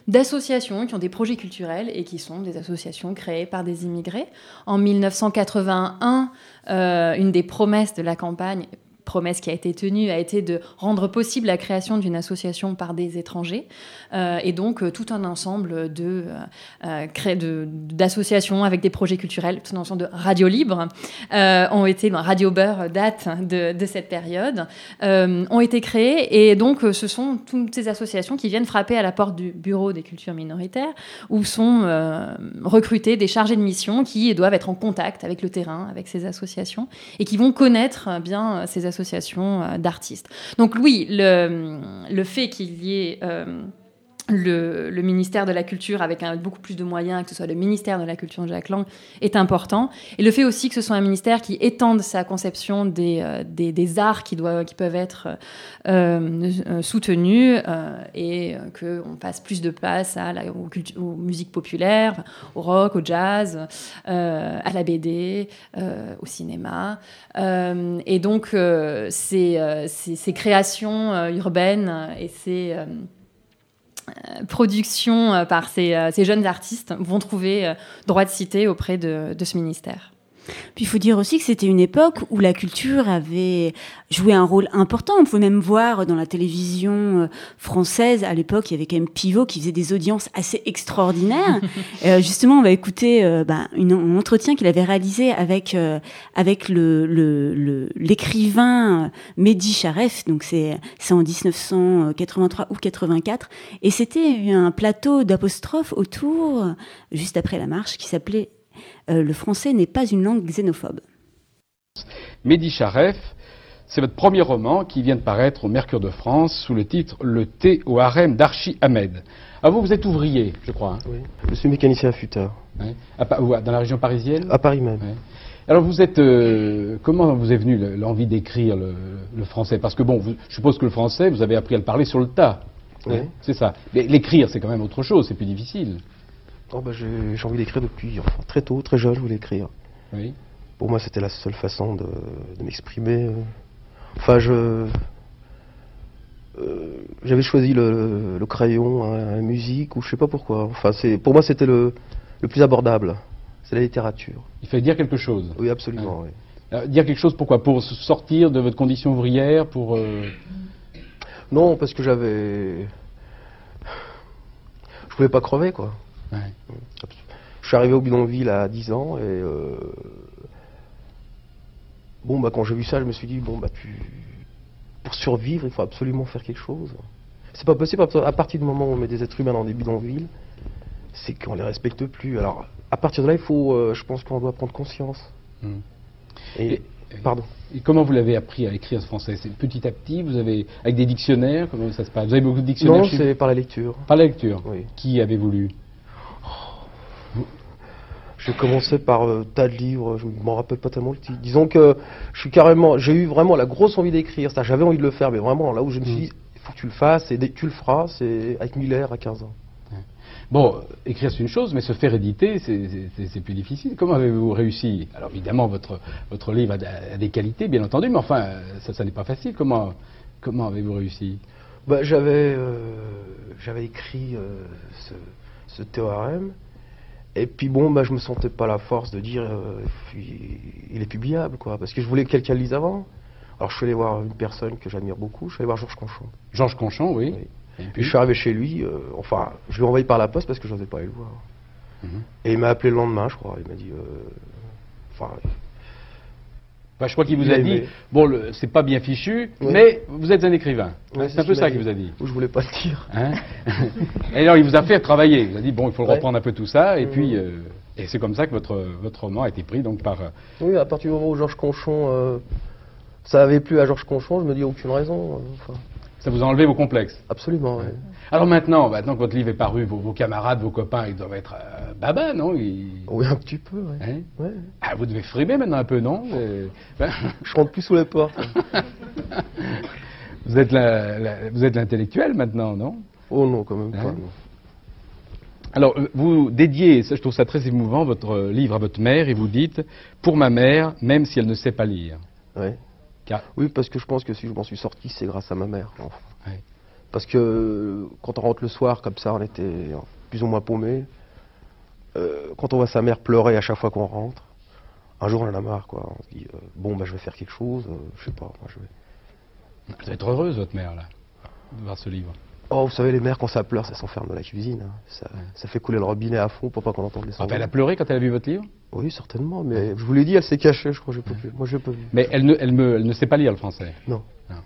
d'associations qui ont des projets culturels et qui sont des associations créées par des immigrés. En 1981, une des promesses de la campagne, promesse qui a été tenue, a été de rendre possible la création d'une association par des étrangers. Et donc, tout un ensemble d'associations avec des projets culturels, tout un ensemble de radios libres ont été, Radio Beurre date de cette période, ont été créées. Et donc, ce sont toutes ces associations qui viennent frapper à la porte du Bureau des cultures minoritaires, où sont recrutés des chargés de mission qui doivent être en contact avec le terrain, avec ces associations, et qui vont connaître bien ces associations d'artistes. Donc oui, le fait qu'il y ait le ministère de la Culture avec beaucoup plus de moyens, que ce soit le ministère de la Culture de Jack Lang, est important. Et le fait aussi que ce soit un ministère qui étende sa conception des arts qui peuvent être soutenus et qu'on passe plus de place aux musiques populaires, au rock, au jazz, à la BD, au cinéma. Et donc, ces créations urbaines et ces productions par ces jeunes artistes vont trouver droit de cité auprès de ce ministère. Puis il faut dire aussi que c'était une époque où la culture avait joué un rôle important. On pouvait même voir dans la télévision française, à l'époque, il y avait quand même Pivot qui faisait des audiences assez extraordinaires. Justement, on va écouter un entretien qu'il avait réalisé avec l'écrivain Mehdi Charef. Donc c'est en 1983 ou 84. Et c'était un plateau d'apostrophes autour, juste après la marche, qui s'appelait le français n'est pas une langue xénophobe. Mehdi Charef, c'est votre premier roman qui vient de paraître au Mercure de France sous le titre Le thé au harem d'Archi Ahmed. Alors vous êtes ouvrier, je crois. Hein. Oui, je suis mécanicien affûteur. Ouais. Dans la région parisienne ? À Paris même. Ouais. Alors vous êtes, comment vous est venue l'envie d'écrire le français ? Parce que bon, je suppose que le français, vous avez appris à le parler sur le tas. Oui. Hein, c'est ça. Mais l'écrire, c'est quand même autre chose, c'est plus difficile. J'ai envie d'écrire depuis très tôt, très jeune, je voulais écrire. Oui. Pour moi, c'était la seule façon de m'exprimer. J'avais choisi le crayon, la musique, ou je sais pas pourquoi. Pour moi, c'était le plus abordable. C'est la littérature. Il fallait dire quelque chose. Oui, absolument. Ouais. Oui. Dire quelque chose, pourquoi ? Pour sortir de votre condition ouvrière, pour... Non, parce que je voulais pas crever, quoi. Ouais. Je suis arrivé au bidonville à 10 ans et quand j'ai vu ça, je me suis dit pour survivre, il faut absolument faire quelque chose. C'est pas possible à partir du moment où on met des êtres humains dans des bidonvilles, c'est qu'on les respecte plus. Alors à partir de là, je pense qu'on doit prendre conscience. Pardon. Et comment vous l'avez appris à écrire ce français ? C'est petit à petit, avec des dictionnaires, comment ça se passe ? Vous avez beaucoup de dictionnaires ? Non, c'est par la lecture. Par la lecture. Oui. Qui avez-vous lu ? J'ai commencé par tas de livres, je ne m'en rappelle pas tellement le titre. Disons que j'ai eu vraiment la grosse envie d'écrire. J'avais envie de le faire, mais vraiment là où je me suis dit, il faut que tu le fasses, et dès que tu le feras, c'est avec Miller à 15 ans. Bon, écrire c'est une chose, mais se faire éditer, c'est plus difficile. Comment avez-vous réussi ? Alors évidemment, votre livre a des qualités, bien entendu, mais enfin, ça n'est pas facile. Comment avez-vous réussi ? J'avais écrit ce théorème. Et puis je me sentais pas la force de dire il est publiable, quoi, parce que je voulais que quelqu'un le lise avant. Alors je suis allé voir une personne que j'admire beaucoup, je suis allé voir Georges Conchon. Georges Conchon, oui. Et puis je suis arrivé chez lui, je lui ai envoyé par la poste parce que je n'osais pas aller le voir. Et il m'a appelé le lendemain, je crois, il m'a dit... je crois qu'il vous a dit, c'est pas bien fichu, mais vous êtes un écrivain. Ouais, c'est un peu ça qu'il vous a dit. Je voulais pas le dire. Hein. Et alors il vous a fait travailler. Il vous a dit, il faut reprendre un peu tout ça, et puis... et c'est comme ça que votre roman a été pris donc par... Oui, à partir du moment où Georges Conchon... ça avait plu à Georges Conchon, je me dis, aucune raison. Ça vous a enlevé vos complexes ? Absolument, oui. Alors maintenant que votre livre est paru, vos camarades, vos copains, ils doivent être baba, non ? Oui, un petit peu, oui. Hein ? Ouais. Ah, vous devez frimer maintenant un peu, non ? Je rentre plus sous les portes. Vous êtes l'intellectuel maintenant, non ? Oh non, quand même pas, non. Alors, vous dédiez, je trouve ça très émouvant, votre livre à votre mère, et vous dites « Pour ma mère, même si elle ne sait pas lire ». Oui. Oui, parce que je pense que si je m'en suis sorti, c'est grâce à ma mère. Ouais. Parce que quand on rentre le soir, comme ça, on était plus ou moins paumés. Quand on voit sa mère pleurer à chaque fois qu'on rentre, un jour on en a marre, quoi. On se dit, je vais faire quelque chose, je sais pas, moi je vais... Elle doit être heureuse, votre mère, là, de voir ce livre. Oh, vous savez, les mères, quand ça pleure, ça s'enferme dans la cuisine. Hein. Ça fait couler le robinet à fond pour pas qu'on entende les sanglots. Elle a pleuré quand elle a vu votre livre? Oui, certainement, mais je vous l'ai dit, elle s'est cachée, je crois, moi je peux plus. Mais elle ne sait pas lire le français? Non.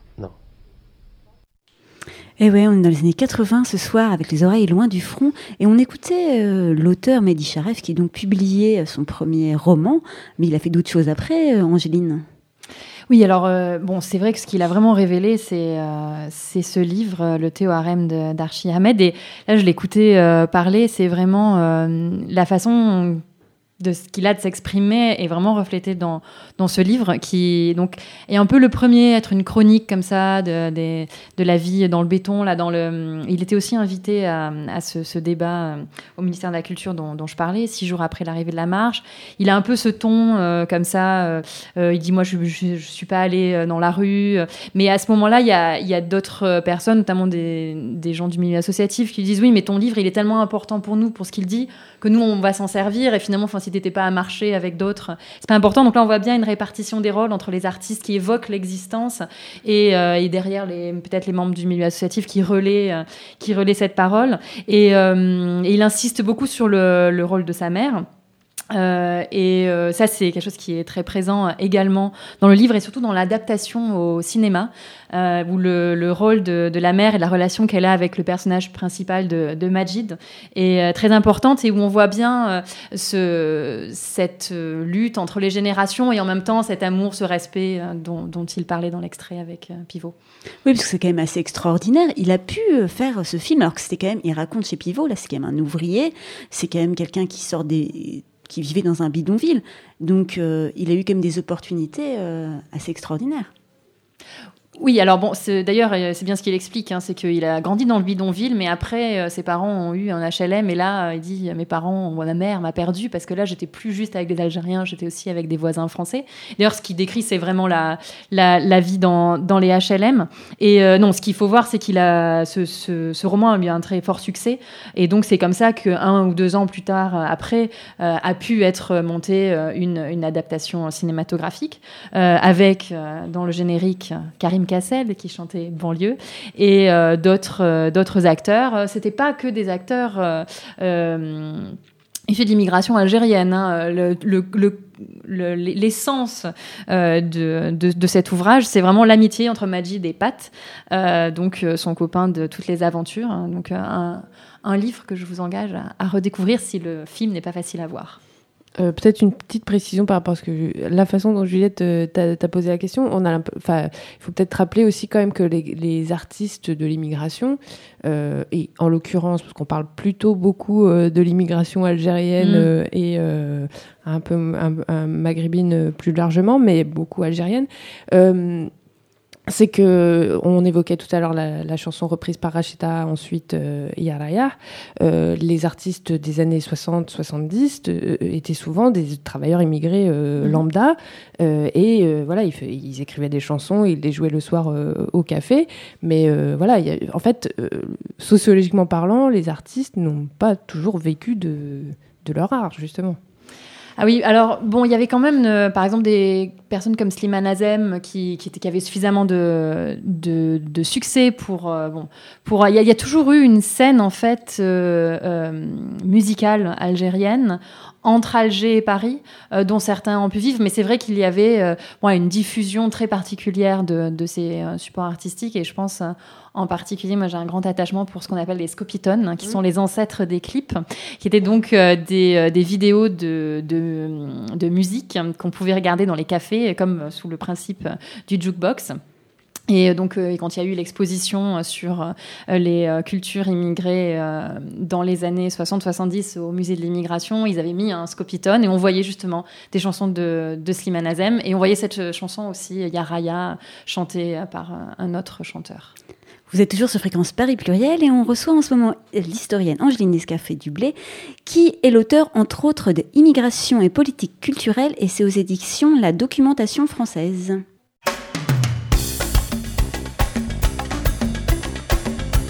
Et ouais, on est dans les années 80 ce soir, avec les oreilles loin du front, et on écoutait l'auteur Mehdi Charef, qui a donc publié son premier roman, mais il a fait d'autres choses après, Angéline. Oui, alors, c'est vrai que ce qu'il a vraiment révélé, c'est ce livre, Le Théorème d'Archie Ahmed. Et là, je l'écoutais parler, c'est vraiment la façon de ce qu'il a de s'exprimer est vraiment reflété dans ce livre, qui donc est un peu le premier à être une chronique comme ça de la vie dans le béton. Là, il était aussi invité à ce débat au ministère de la Culture dont je parlais, 6 jours après l'arrivée de la marche. Il a un peu ce ton comme ça. Il dit, moi, je suis pas allé dans la rue. Mais à ce moment-là, il y a d'autres personnes, notamment des gens du milieu associatif, qui disent, oui, mais ton livre, il est tellement important pour nous, pour ce qu'il dit, que nous, on va s'en servir. Et finalement, si t'étais pas à marcher avec d'autres, c'est pas important. Donc là, on voit bien une répartition des rôles entre les artistes qui évoquent l'existence et derrière peut-être les membres du milieu associatif qui relaient cette parole. Et il insiste beaucoup sur le rôle de sa mère. Ça, c'est quelque chose qui est très présent également dans le livre et surtout dans l'adaptation au cinéma, où le rôle de la mère et la relation qu'elle a avec le personnage principal de Majid est très importante, et où on voit bien cette lutte entre les générations et en même temps cet amour, ce respect dont il parlait dans l'extrait avec Pivot. Oui, parce que c'est quand même assez extraordinaire. Il a pu faire ce film, alors que c'était quand même, il raconte chez Pivot, là c'est quand même un ouvrier, c'est quand même quelqu'un qui vivait dans un bidonville. Donc, il a eu quand même des opportunités assez extraordinaires. Oui, alors bon, d'ailleurs, c'est bien ce qu'il explique, hein, c'est qu'il a grandi dans le bidonville, mais après, ses parents ont eu un HLM, et là, il dit, ma mère m'a perdu, parce que là, j'étais plus juste avec des Algériens, j'étais aussi avec des voisins français. D'ailleurs, ce qu'il décrit, c'est vraiment la vie dans les HLM. Et non, ce qu'il faut voir, c'est qu'il a ce roman a eu un très fort succès, et donc c'est comme ça qu'1 ou 2 ans plus tard, après, a pu être montée une adaptation cinématographique, avec, dans le générique, Karim Cassel qui chantait Banlieue et d'autres acteurs. C'était pas que des acteurs issus de l'immigration algérienne. Hein. L'essence de cet ouvrage, c'est vraiment l'amitié entre Majid et Pat, donc son copain de toutes les aventures. Hein. Donc un livre que je vous engage à redécouvrir si le film n'est pas facile à voir. Peut-être une petite précision par rapport à la façon dont Juliette t'a posé la question. Il faut peut-être rappeler aussi quand même que les artistes de l'immigration, et en l'occurrence, parce qu'on parle plutôt beaucoup de l'immigration algérienne et un peu maghrébine plus largement, mais beaucoup algérienne. C'est que on évoquait tout à l'heure la chanson reprise par Rachida, ensuite Yaraya. Les artistes des années 60-70 étaient souvent des travailleurs immigrés lambda, voilà, ils écrivaient des chansons, ils les jouaient le soir au café, mais voilà, en fait, sociologiquement parlant, les artistes n'ont pas toujours vécu de leur art, justement. Ah oui, alors bon, il y avait quand même, par exemple, des personnes comme Slimane Azem qui avaient suffisamment de succès pour il y a toujours eu une scène en fait musicale algérienne entre Alger et Paris, dont certains ont pu vivre, mais c'est vrai qu'il y avait une diffusion très particulière de ces supports artistiques, et je pense en particulier, moi j'ai un grand attachement pour ce qu'on appelle les scopitones, hein, qui sont les ancêtres des clips, qui étaient donc des vidéos de musique qu'on pouvait regarder dans les cafés, comme sous le principe du jukebox. Et donc, quand il y a eu l'exposition sur les cultures immigrées dans les années 60-70 au musée de l'immigration, ils avaient mis un scopitone et on voyait justement des chansons de Slimane Azem, et on voyait cette chanson aussi, Yaraya, chantée par un autre chanteur. Vous êtes toujours sur Fréquence Paris Pluriel, et on reçoit en ce moment l'historienne Angéline Escafré-Dublé, qui est l'auteure, entre autres, de Immigration et politique culturelle, et c'est aux éditions La Documentation française.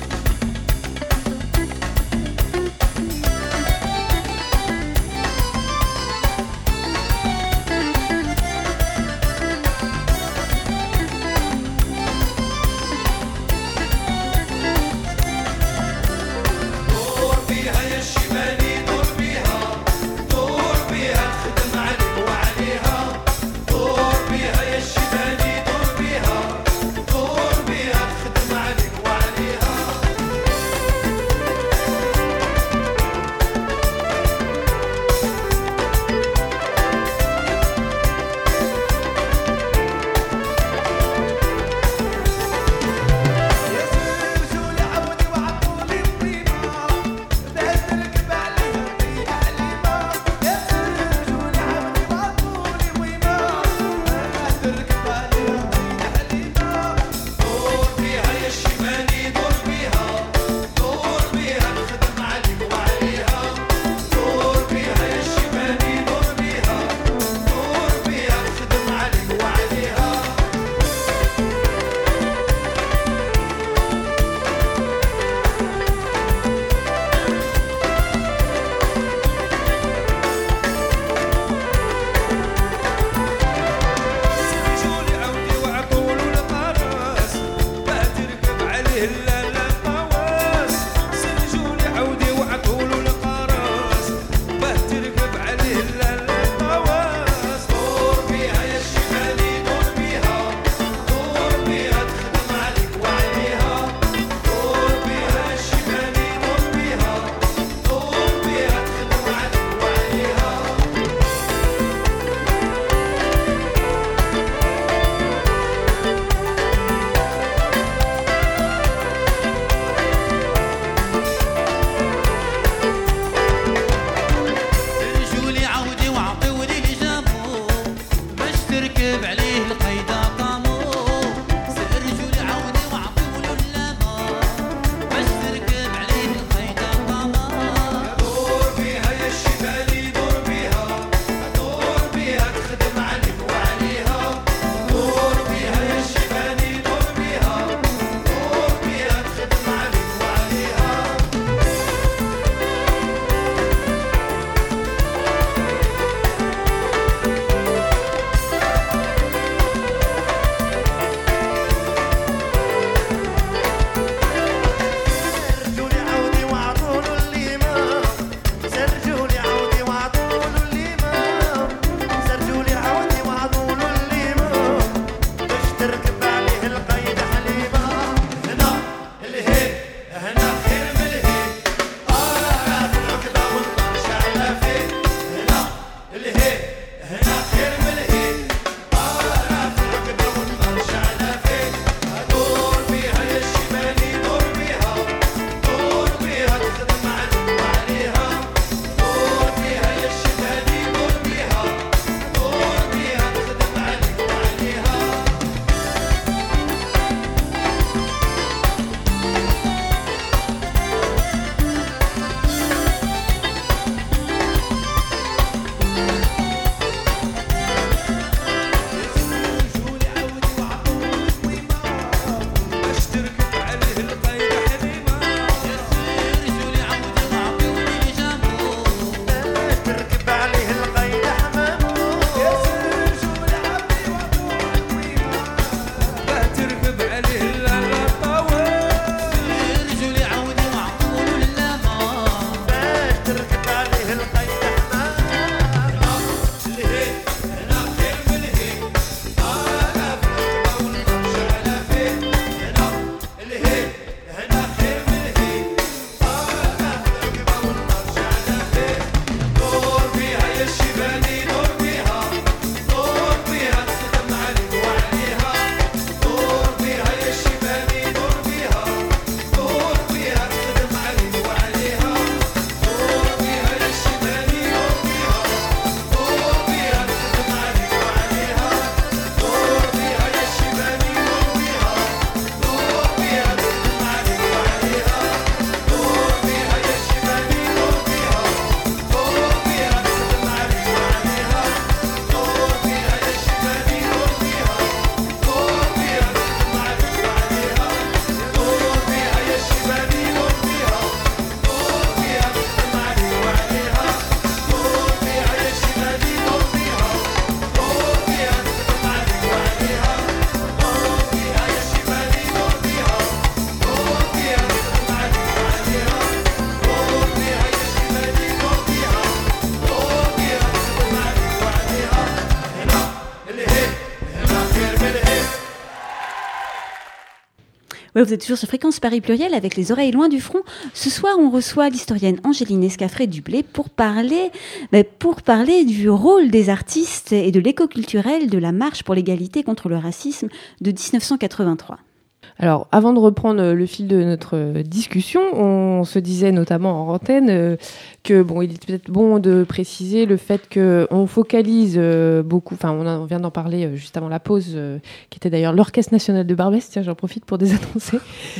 Ouais, vous êtes toujours sur Fréquence Paris Pluriel avec les oreilles loin du front. Ce soir, on reçoit l'historienne Angéline Escafré-Dublé pour parler du rôle des artistes et de l'éco-culturel de la marche pour l'égalité contre le racisme de 1983. Alors, avant de reprendre le fil de notre discussion, on se disait notamment en antenne que il est peut-être bon de préciser le fait qu'on focalise beaucoup, on vient d'en parler juste avant la pause, qui était d'ailleurs l'Orchestre National de Barbès, tiens, j'en profite pour désannoncer.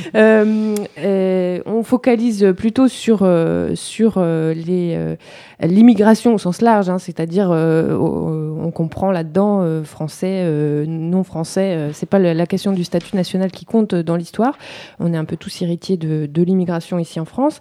On focalise plutôt sur l'immigration au sens large, c'est-à-dire on comprend là-dedans français, non français, c'est pas la question du statut national qui compte dans l'histoire. On est un peu tous héritiers de l'immigration ici en France,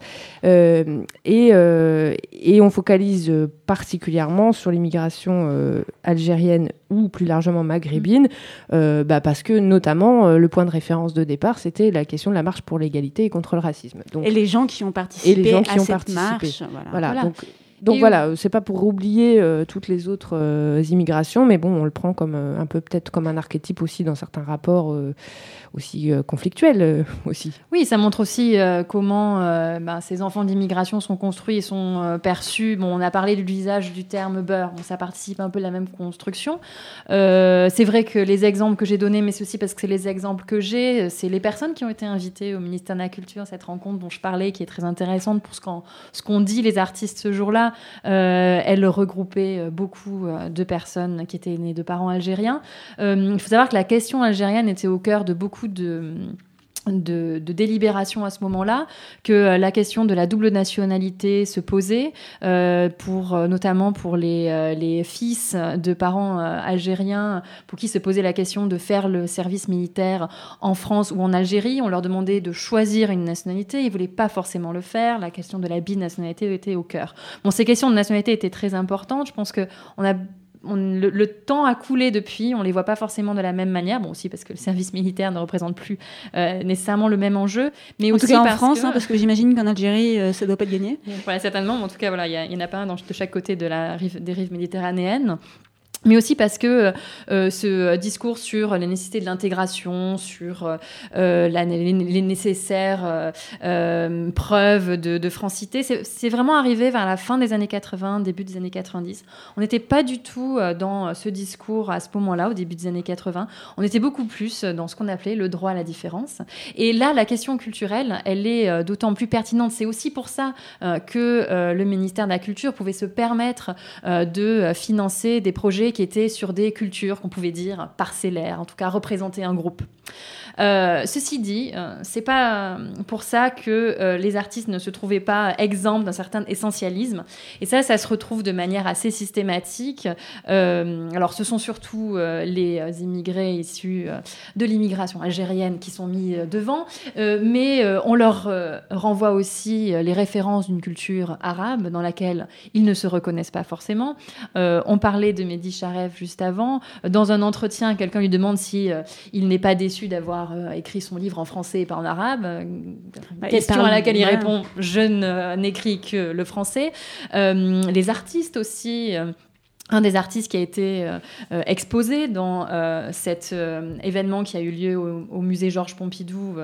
et on focalise particulièrement sur l'immigration algérienne ou plus largement maghrébine, parce que notamment le point de référence de départ, c'était la question de la marche pour l'égalité et contre le racisme. Donc, et les gens qui ont participé à cette marche. Voilà. Donc voilà, c'est pas pour oublier toutes les autres immigrations, mais bon, on le prend comme un peu peut-être comme un archétype aussi dans certains rapports aussi conflictuels aussi. Oui, ça montre aussi comment ces enfants d'immigration sont construits et sont perçus. Bon, on a parlé de l'usage du terme beurre, ça participe un peu de la même construction. C'est vrai que les exemples que j'ai donnés, mais c'est aussi parce que c'est les exemples que j'ai, c'est les personnes qui ont été invitées au ministère de la Culture, cette rencontre dont je parlais, qui est très intéressante pour ce qu'ont dit les artistes ce jour-là. Elle regroupait beaucoup de personnes qui étaient nées de parents algériens. Il faut savoir que la question algérienne était au cœur de beaucoup de délibération à ce moment-là, que la question de la double nationalité se posait, notamment pour les fils de parents algériens, pour qui se posait la question de faire le service militaire en France ou en Algérie. On leur demandait de choisir une nationalité, ils ne voulaient pas forcément le faire. La question de la binationalité était au cœur. Bon, ces questions de nationalité étaient très importantes. Je pense que le temps a coulé depuis, on ne les voit pas forcément de la même manière, bon aussi parce que le service militaire ne représente plus nécessairement le même enjeu, mais en aussi tout cas en France, parce que j'imagine qu'en Algérie ça ne doit pas être gagné. Voilà, certainement, mais en tout cas il y en a pas un de chaque côté des rives méditerranéennes. Mais aussi parce que ce discours sur la nécessité de l'intégration, sur les nécessaires preuves de francité, c'est vraiment arrivé vers la fin des années 80, début des années 90. On n'était pas du tout dans ce discours à ce moment-là, au début des années 80. On était beaucoup plus dans ce qu'on appelait le droit à la différence. Et là, la question culturelle, elle est d'autant plus pertinente. C'est aussi pour ça que le ministère de la Culture pouvait se permettre de financer des projets qui étaient sur des cultures qu'on pouvait dire parcellaires, en tout cas représenter un groupe. Ceci dit, c'est pas pour ça que les artistes ne se trouvaient pas exempts d'un certain essentialisme. Et ça se retrouve de manière assez systématique. Alors, ce sont surtout les immigrés issus de l'immigration algérienne qui sont mis devant, mais on leur renvoie aussi les références d'une culture arabe dans laquelle ils ne se reconnaissent pas forcément. On parlait de Mehdi Charef juste avant. Dans un entretien, quelqu'un lui demande si il n'est pas déçu d'avoir écrit son livre en français et pas en arabe. Question à laquelle il répond « Je n'écris que le français ». Les artistes aussi... Un des artistes qui a été exposé dans cet événement qui a eu lieu au musée Georges Pompidou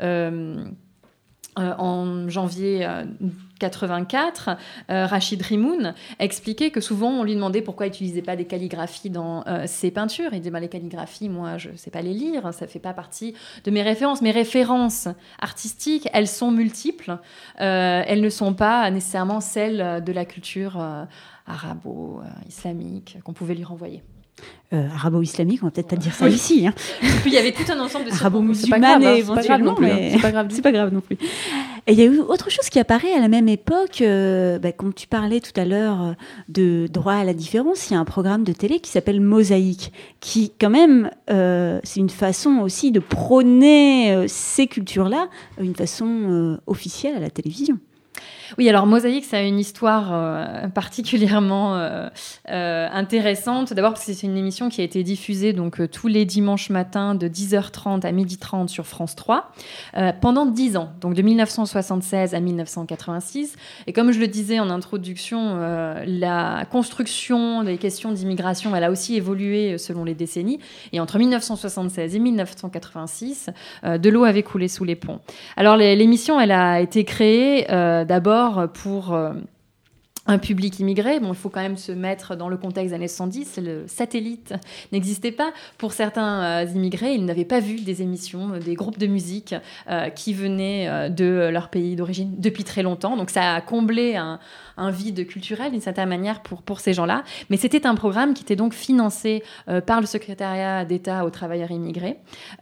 en janvier 84, Rachid Rimoun expliquait que souvent on lui demandait pourquoi il n'utilisait pas des calligraphies dans ses peintures. Il disait les calligraphies, moi je ne sais pas les lire, ça ne fait pas partie de mes références. Mes références artistiques, elles sont multiples, elles ne sont pas nécessairement celles de la culture arabo-islamique qu'on pouvait lui renvoyer. Arabo-islamique, on va peut-être pas dire ça ici. Hein. Et puis il y avait tout un ensemble de arabo-musulmanes éventuellement, mais c'est pas grave non plus. Et il y a eu autre chose qui apparaît à la même époque, quand tu parlais tout à l'heure de droit à la différence, il y a un programme de télé qui s'appelle Mosaïque, qui quand même, c'est une façon aussi de prôner ces cultures-là, une façon officielle à la télévision. Oui, alors Mosaïque, ça a une histoire particulièrement intéressante. D'abord parce que c'est une émission qui a été diffusée donc, tous les dimanches matins de 10h30 à 12h30 sur France 3 pendant 10 ans, donc de 1976 à 1986. Et comme je le disais en introduction, la construction des questions d'immigration, elle a aussi évolué selon les décennies. Et entre 1976 et 1986, de l'eau avait coulé sous les ponts. Alors l'émission, elle a été créée d'abord pour un public immigré. Bon, il faut quand même se mettre dans le contexte des années 70. Le satellite n'existait pas. Pour certains immigrés, ils n'avaient pas vu des émissions, des groupes de musique qui venaient de leur pays d'origine depuis très longtemps. Donc ça a comblé un vide culturel d'une certaine manière pour ces gens-là. Mais c'était un programme qui était donc financé par le secrétariat d'État aux travailleurs immigrés,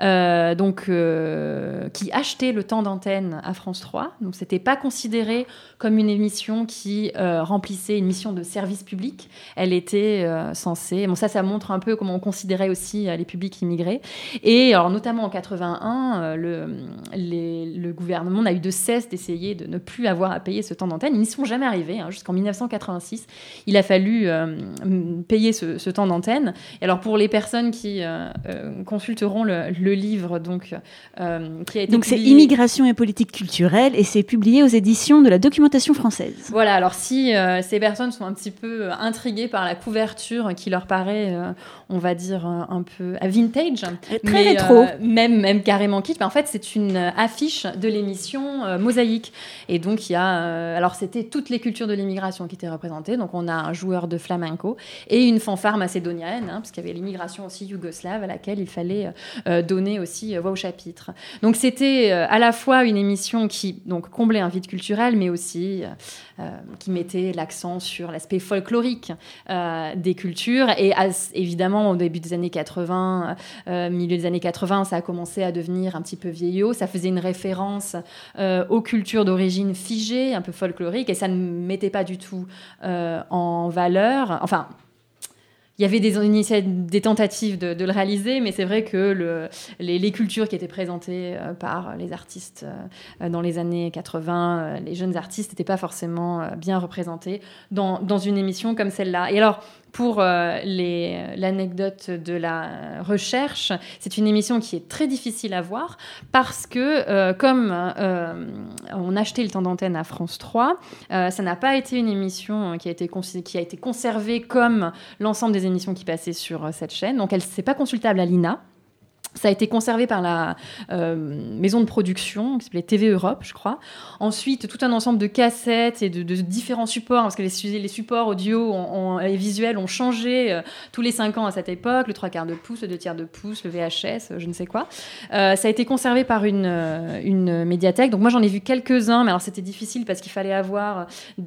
qui achetait le temps d'antenne à France 3. Donc c'était pas considéré comme une émission qui remplissait une mission de service public. Elle était censée... Bon, ça montre un peu comment on considérait aussi les publics immigrés. Et alors, notamment en 81, le gouvernement n'a eu de cesse d'essayer de ne plus avoir à payer ce temps d'antenne. Ils n'y sont jamais arrivés. Jusqu'en 1986, il a fallu payer ce temps d'antenne. Et alors, pour les personnes qui consulteront le livre donc, qui a été donc publié... c'est Immigration et politique culturelle et c'est publié aux éditions de la Documentation française. Voilà, alors si ces personnes sont un petit peu intriguées par la couverture qui leur paraît, on va dire, un peu vintage. Très rétro. Même carrément kitsch. Mais en fait, c'est une affiche de l'émission Mosaïque. Et donc, il y a... alors, c'était toutes les cultures de l'immigration qui étaient représentées. Donc, on a un joueur de flamenco et une fanfare macédonienne, parce qu'il y avait l'immigration aussi yougoslave à laquelle il fallait donner aussi voix au chapitre. Donc, c'était à la fois une émission qui donc, comblait un vide culturel, mais aussi qui mettait l'accent sur l'aspect folklorique des cultures. Et évidemment, au début des années 80, milieu des années 80, ça a commencé à devenir un petit peu vieillot. Ça faisait une référence aux cultures d'origine figée, un peu folklorique, et ça ne mettait pas du tout en valeur. Enfin... Il y avait des tentatives de le réaliser, mais c'est vrai que les cultures qui étaient présentées par les artistes dans les années 80, les jeunes artistes, n'étaient pas forcément bien représentées dans une émission comme celle-là. Et alors, pour l'anecdote de la recherche, c'est une émission qui est très difficile à voir parce que, comme on achetait le temps d'antenne à France 3, ça n'a pas été une émission qui a été conservée comme l'ensemble des émissions qui passaient sur cette chaîne. Donc, elle n'est pas consultable à l'INA. Ça a été conservé par la maison de production qui s'appelait TV Europe, je crois. Ensuite, tout un ensemble de cassettes et de différents supports, parce que les supports audio et visuels ont changé tous les 5 ans à cette époque, le 3/4 de pouce, le 2/3 de pouce, le VHS, je ne sais quoi. Ça a été conservé par une médiathèque. Donc moi, j'en ai vu quelques-uns, mais alors c'était difficile parce qu'il fallait avoir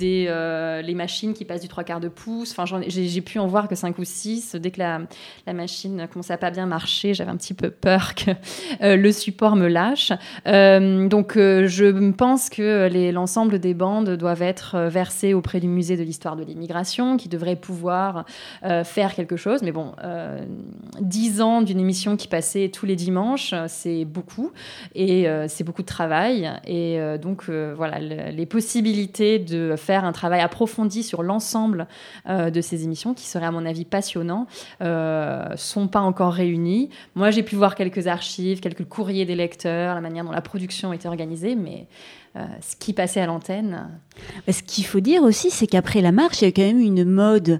les machines qui passent du 3/4 de pouce. Enfin, j'ai pu en voir que 5 ou 6. Dès que la machine commençait à pas bien marcher, j'avais un petit peu peur que le support me lâche. Donc, je pense que l'ensemble des bandes doivent être versées auprès du musée de l'histoire de l'immigration, qui devrait pouvoir faire quelque chose. Mais bon, 10 ans d'une émission qui passait tous les dimanches, c'est beaucoup. Et c'est beaucoup de travail. Et donc, voilà, les possibilités de faire un travail approfondi sur l'ensemble de ces émissions, qui serait à mon avis passionnant, sont pas encore réunies. Moi, j'ai pu voir quelques archives, quelques courriers des lecteurs, la manière dont la production était organisée, mais ce qui passait à l'antenne... Ce qu'il faut dire aussi, c'est qu'après la marche, il y a quand même une mode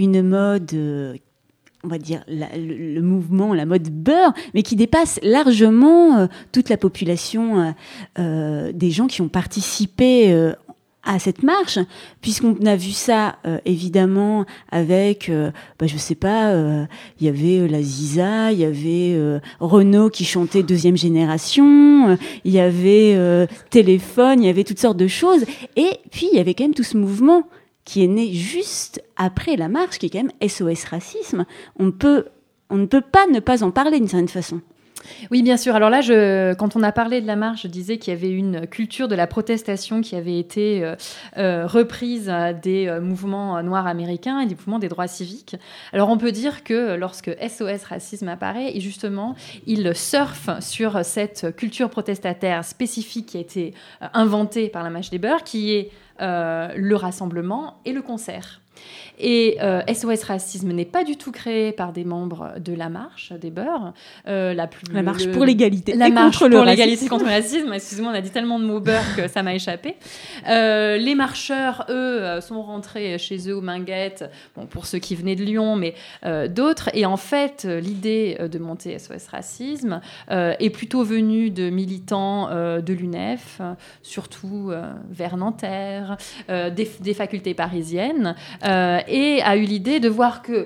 on va dire le mouvement, la mode beurre, mais qui dépasse largement toute la population des gens qui ont participé à cette marche, puisqu'on a vu ça évidemment avec, je sais pas, il y avait la Ziza, il y avait Renaud qui chantait Deuxième Génération, il y avait Téléphone, il y avait toutes sortes de choses, et puis il y avait quand même tout ce mouvement qui est né juste après la marche, qui est quand même SOS Racisme. On ne peut pas ne pas en parler d'une certaine façon. Oui, bien sûr. Alors là, quand on a parlé de la marche, je disais qu'il y avait une culture de la protestation qui avait été reprise des mouvements noirs américains et des mouvements des droits civiques. Alors on peut dire que lorsque SOS Racisme apparaît, et justement, il surfe sur cette culture protestataire spécifique qui a été inventée par la Mâche des Beurs, qui est le rassemblement et le concert. Et SOS Racisme n'est pas du tout créé par des membres de la marche des Beurs. La marche pour l'égalité. La marche pour l'égalité contre le racisme. Excusez-moi, on a dit tellement de mots beurre que ça m'a échappé. Les marcheurs, eux, sont rentrés chez eux aux Minguettes, bon, pour ceux qui venaient de Lyon, mais d'autres. Et en fait, l'idée de monter SOS Racisme est plutôt venue de militants de l'UNEF, surtout vers Nanterre, des facultés parisiennes, et a eu l'idée de voir que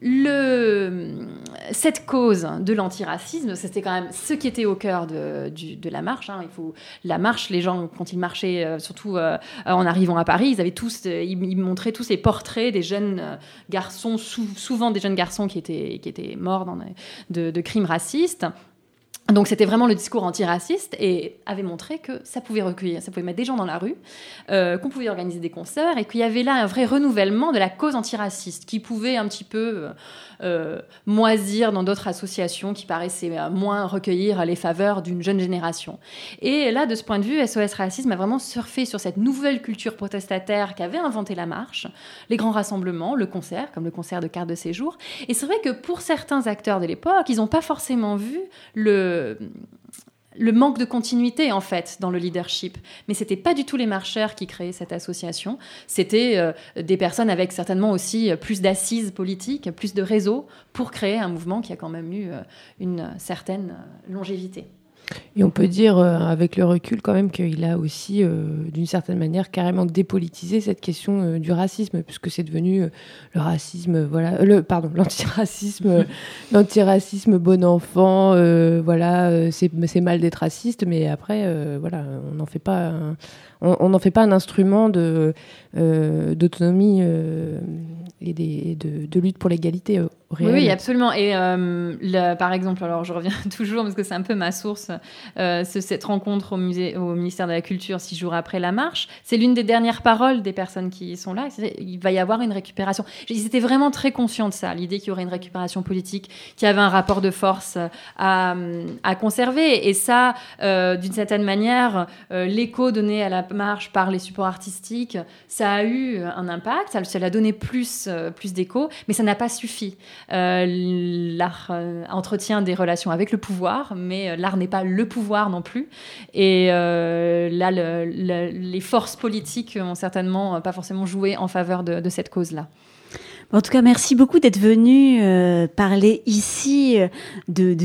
cette cause de l'antiracisme, c'était quand même ce qui était au cœur de la marche. La marche, les gens, quand ils marchaient, surtout en arrivant à Paris, ils montraient tous les portraits des jeunes garçons, souvent des jeunes garçons qui étaient morts de crimes racistes. Donc c'était vraiment le discours antiraciste et avait montré que ça pouvait recueillir, ça pouvait mettre des gens dans la rue, qu'on pouvait organiser des concerts et qu'il y avait là un vrai renouvellement de la cause antiraciste qui pouvait un petit peu moisir dans d'autres associations qui paraissaient moins recueillir les faveurs d'une jeune génération. Et là, de ce point de vue, SOS Racisme a vraiment surfé sur cette nouvelle culture protestataire qu'avait inventé la marche, les grands rassemblements, le concert, comme le concert de carte de séjour. Et c'est vrai que pour certains acteurs de l'époque, ils n'ont pas forcément vu le manque de continuité, en fait, dans le leadership. Mais ce n'était pas du tout les marcheurs qui créaient cette association. C'était des personnes avec certainement aussi plus d'assises politiques, plus de réseaux, pour créer un mouvement qui a quand même eu une certaine longévité. Et on peut dire, avec le recul, quand même, qu'il a aussi, d'une certaine manière, carrément dépolitisé cette question du racisme, puisque c'est devenu le racisme, l'antiracisme bon enfant, c'est mal d'être raciste, mais après, on n'en fait pas un instrument d'autonomie et de lutte pour l'égalité réelle. Oui, absolument. Et par exemple, alors je reviens toujours parce que c'est un peu ma source, cette rencontre au ministère de la Culture 6 jours après la marche, c'est l'une des dernières paroles des personnes qui sont là. Il va y avoir une récupération. Ils étaient vraiment très conscients de ça, l'idée qu'il y aurait une récupération politique, qu'il y avait un rapport de force à conserver. Et ça, d'une certaine manière, l'écho donné à la marche par les supports artistiques, ça a eu un impact, ça l'a donné plus d'écho, mais ça n'a pas suffi. L'art entretient des relations avec le pouvoir, mais l'art n'est pas le pouvoir non plus. Et là, les forces politiques ont certainement pas forcément joué en faveur de cette cause-là. En tout cas, merci beaucoup d'être venu parler ici de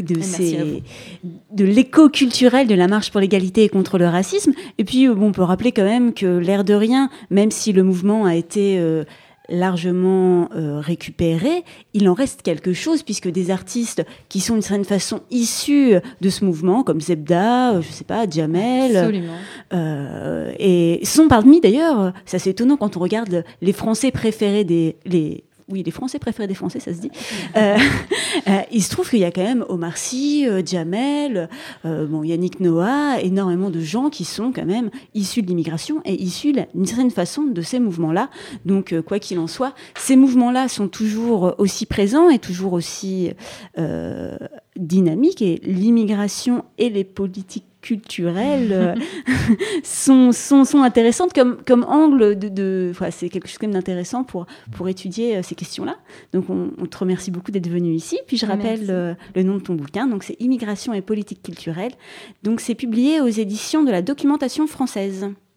l'écho culturel de la marche pour l'égalité et contre le racisme. Et puis, on peut rappeler quand même que l'air de rien, même si le mouvement a été largement récupéré, il en reste quelque chose, puisque des artistes qui sont d'une certaine façon issus de ce mouvement, comme Zebda, Jamel, et sont parmi, d'ailleurs, ça c'est étonnant quand on regarde les Français préférés les Français préférés des Français, ça se dit. Il se trouve qu'il y a quand même Omar Sy, Jamel, Yannick Noah, énormément de gens qui sont quand même issus de l'immigration et issus d'une certaine façon de ces mouvements-là. Donc, quoi qu'il en soit, ces mouvements-là sont toujours aussi présents et toujours aussi dynamiques. Et l'immigration et les politiques culturelles sont intéressantes comme angle c'est quelque chose d'intéressant pour étudier ces questions-là. Donc on te remercie beaucoup d'être venu ici. Puis je rappelle le nom de ton bouquin. Donc c'est Immigration et politique culturelle. Donc c'est publié aux éditions de la Documentation française.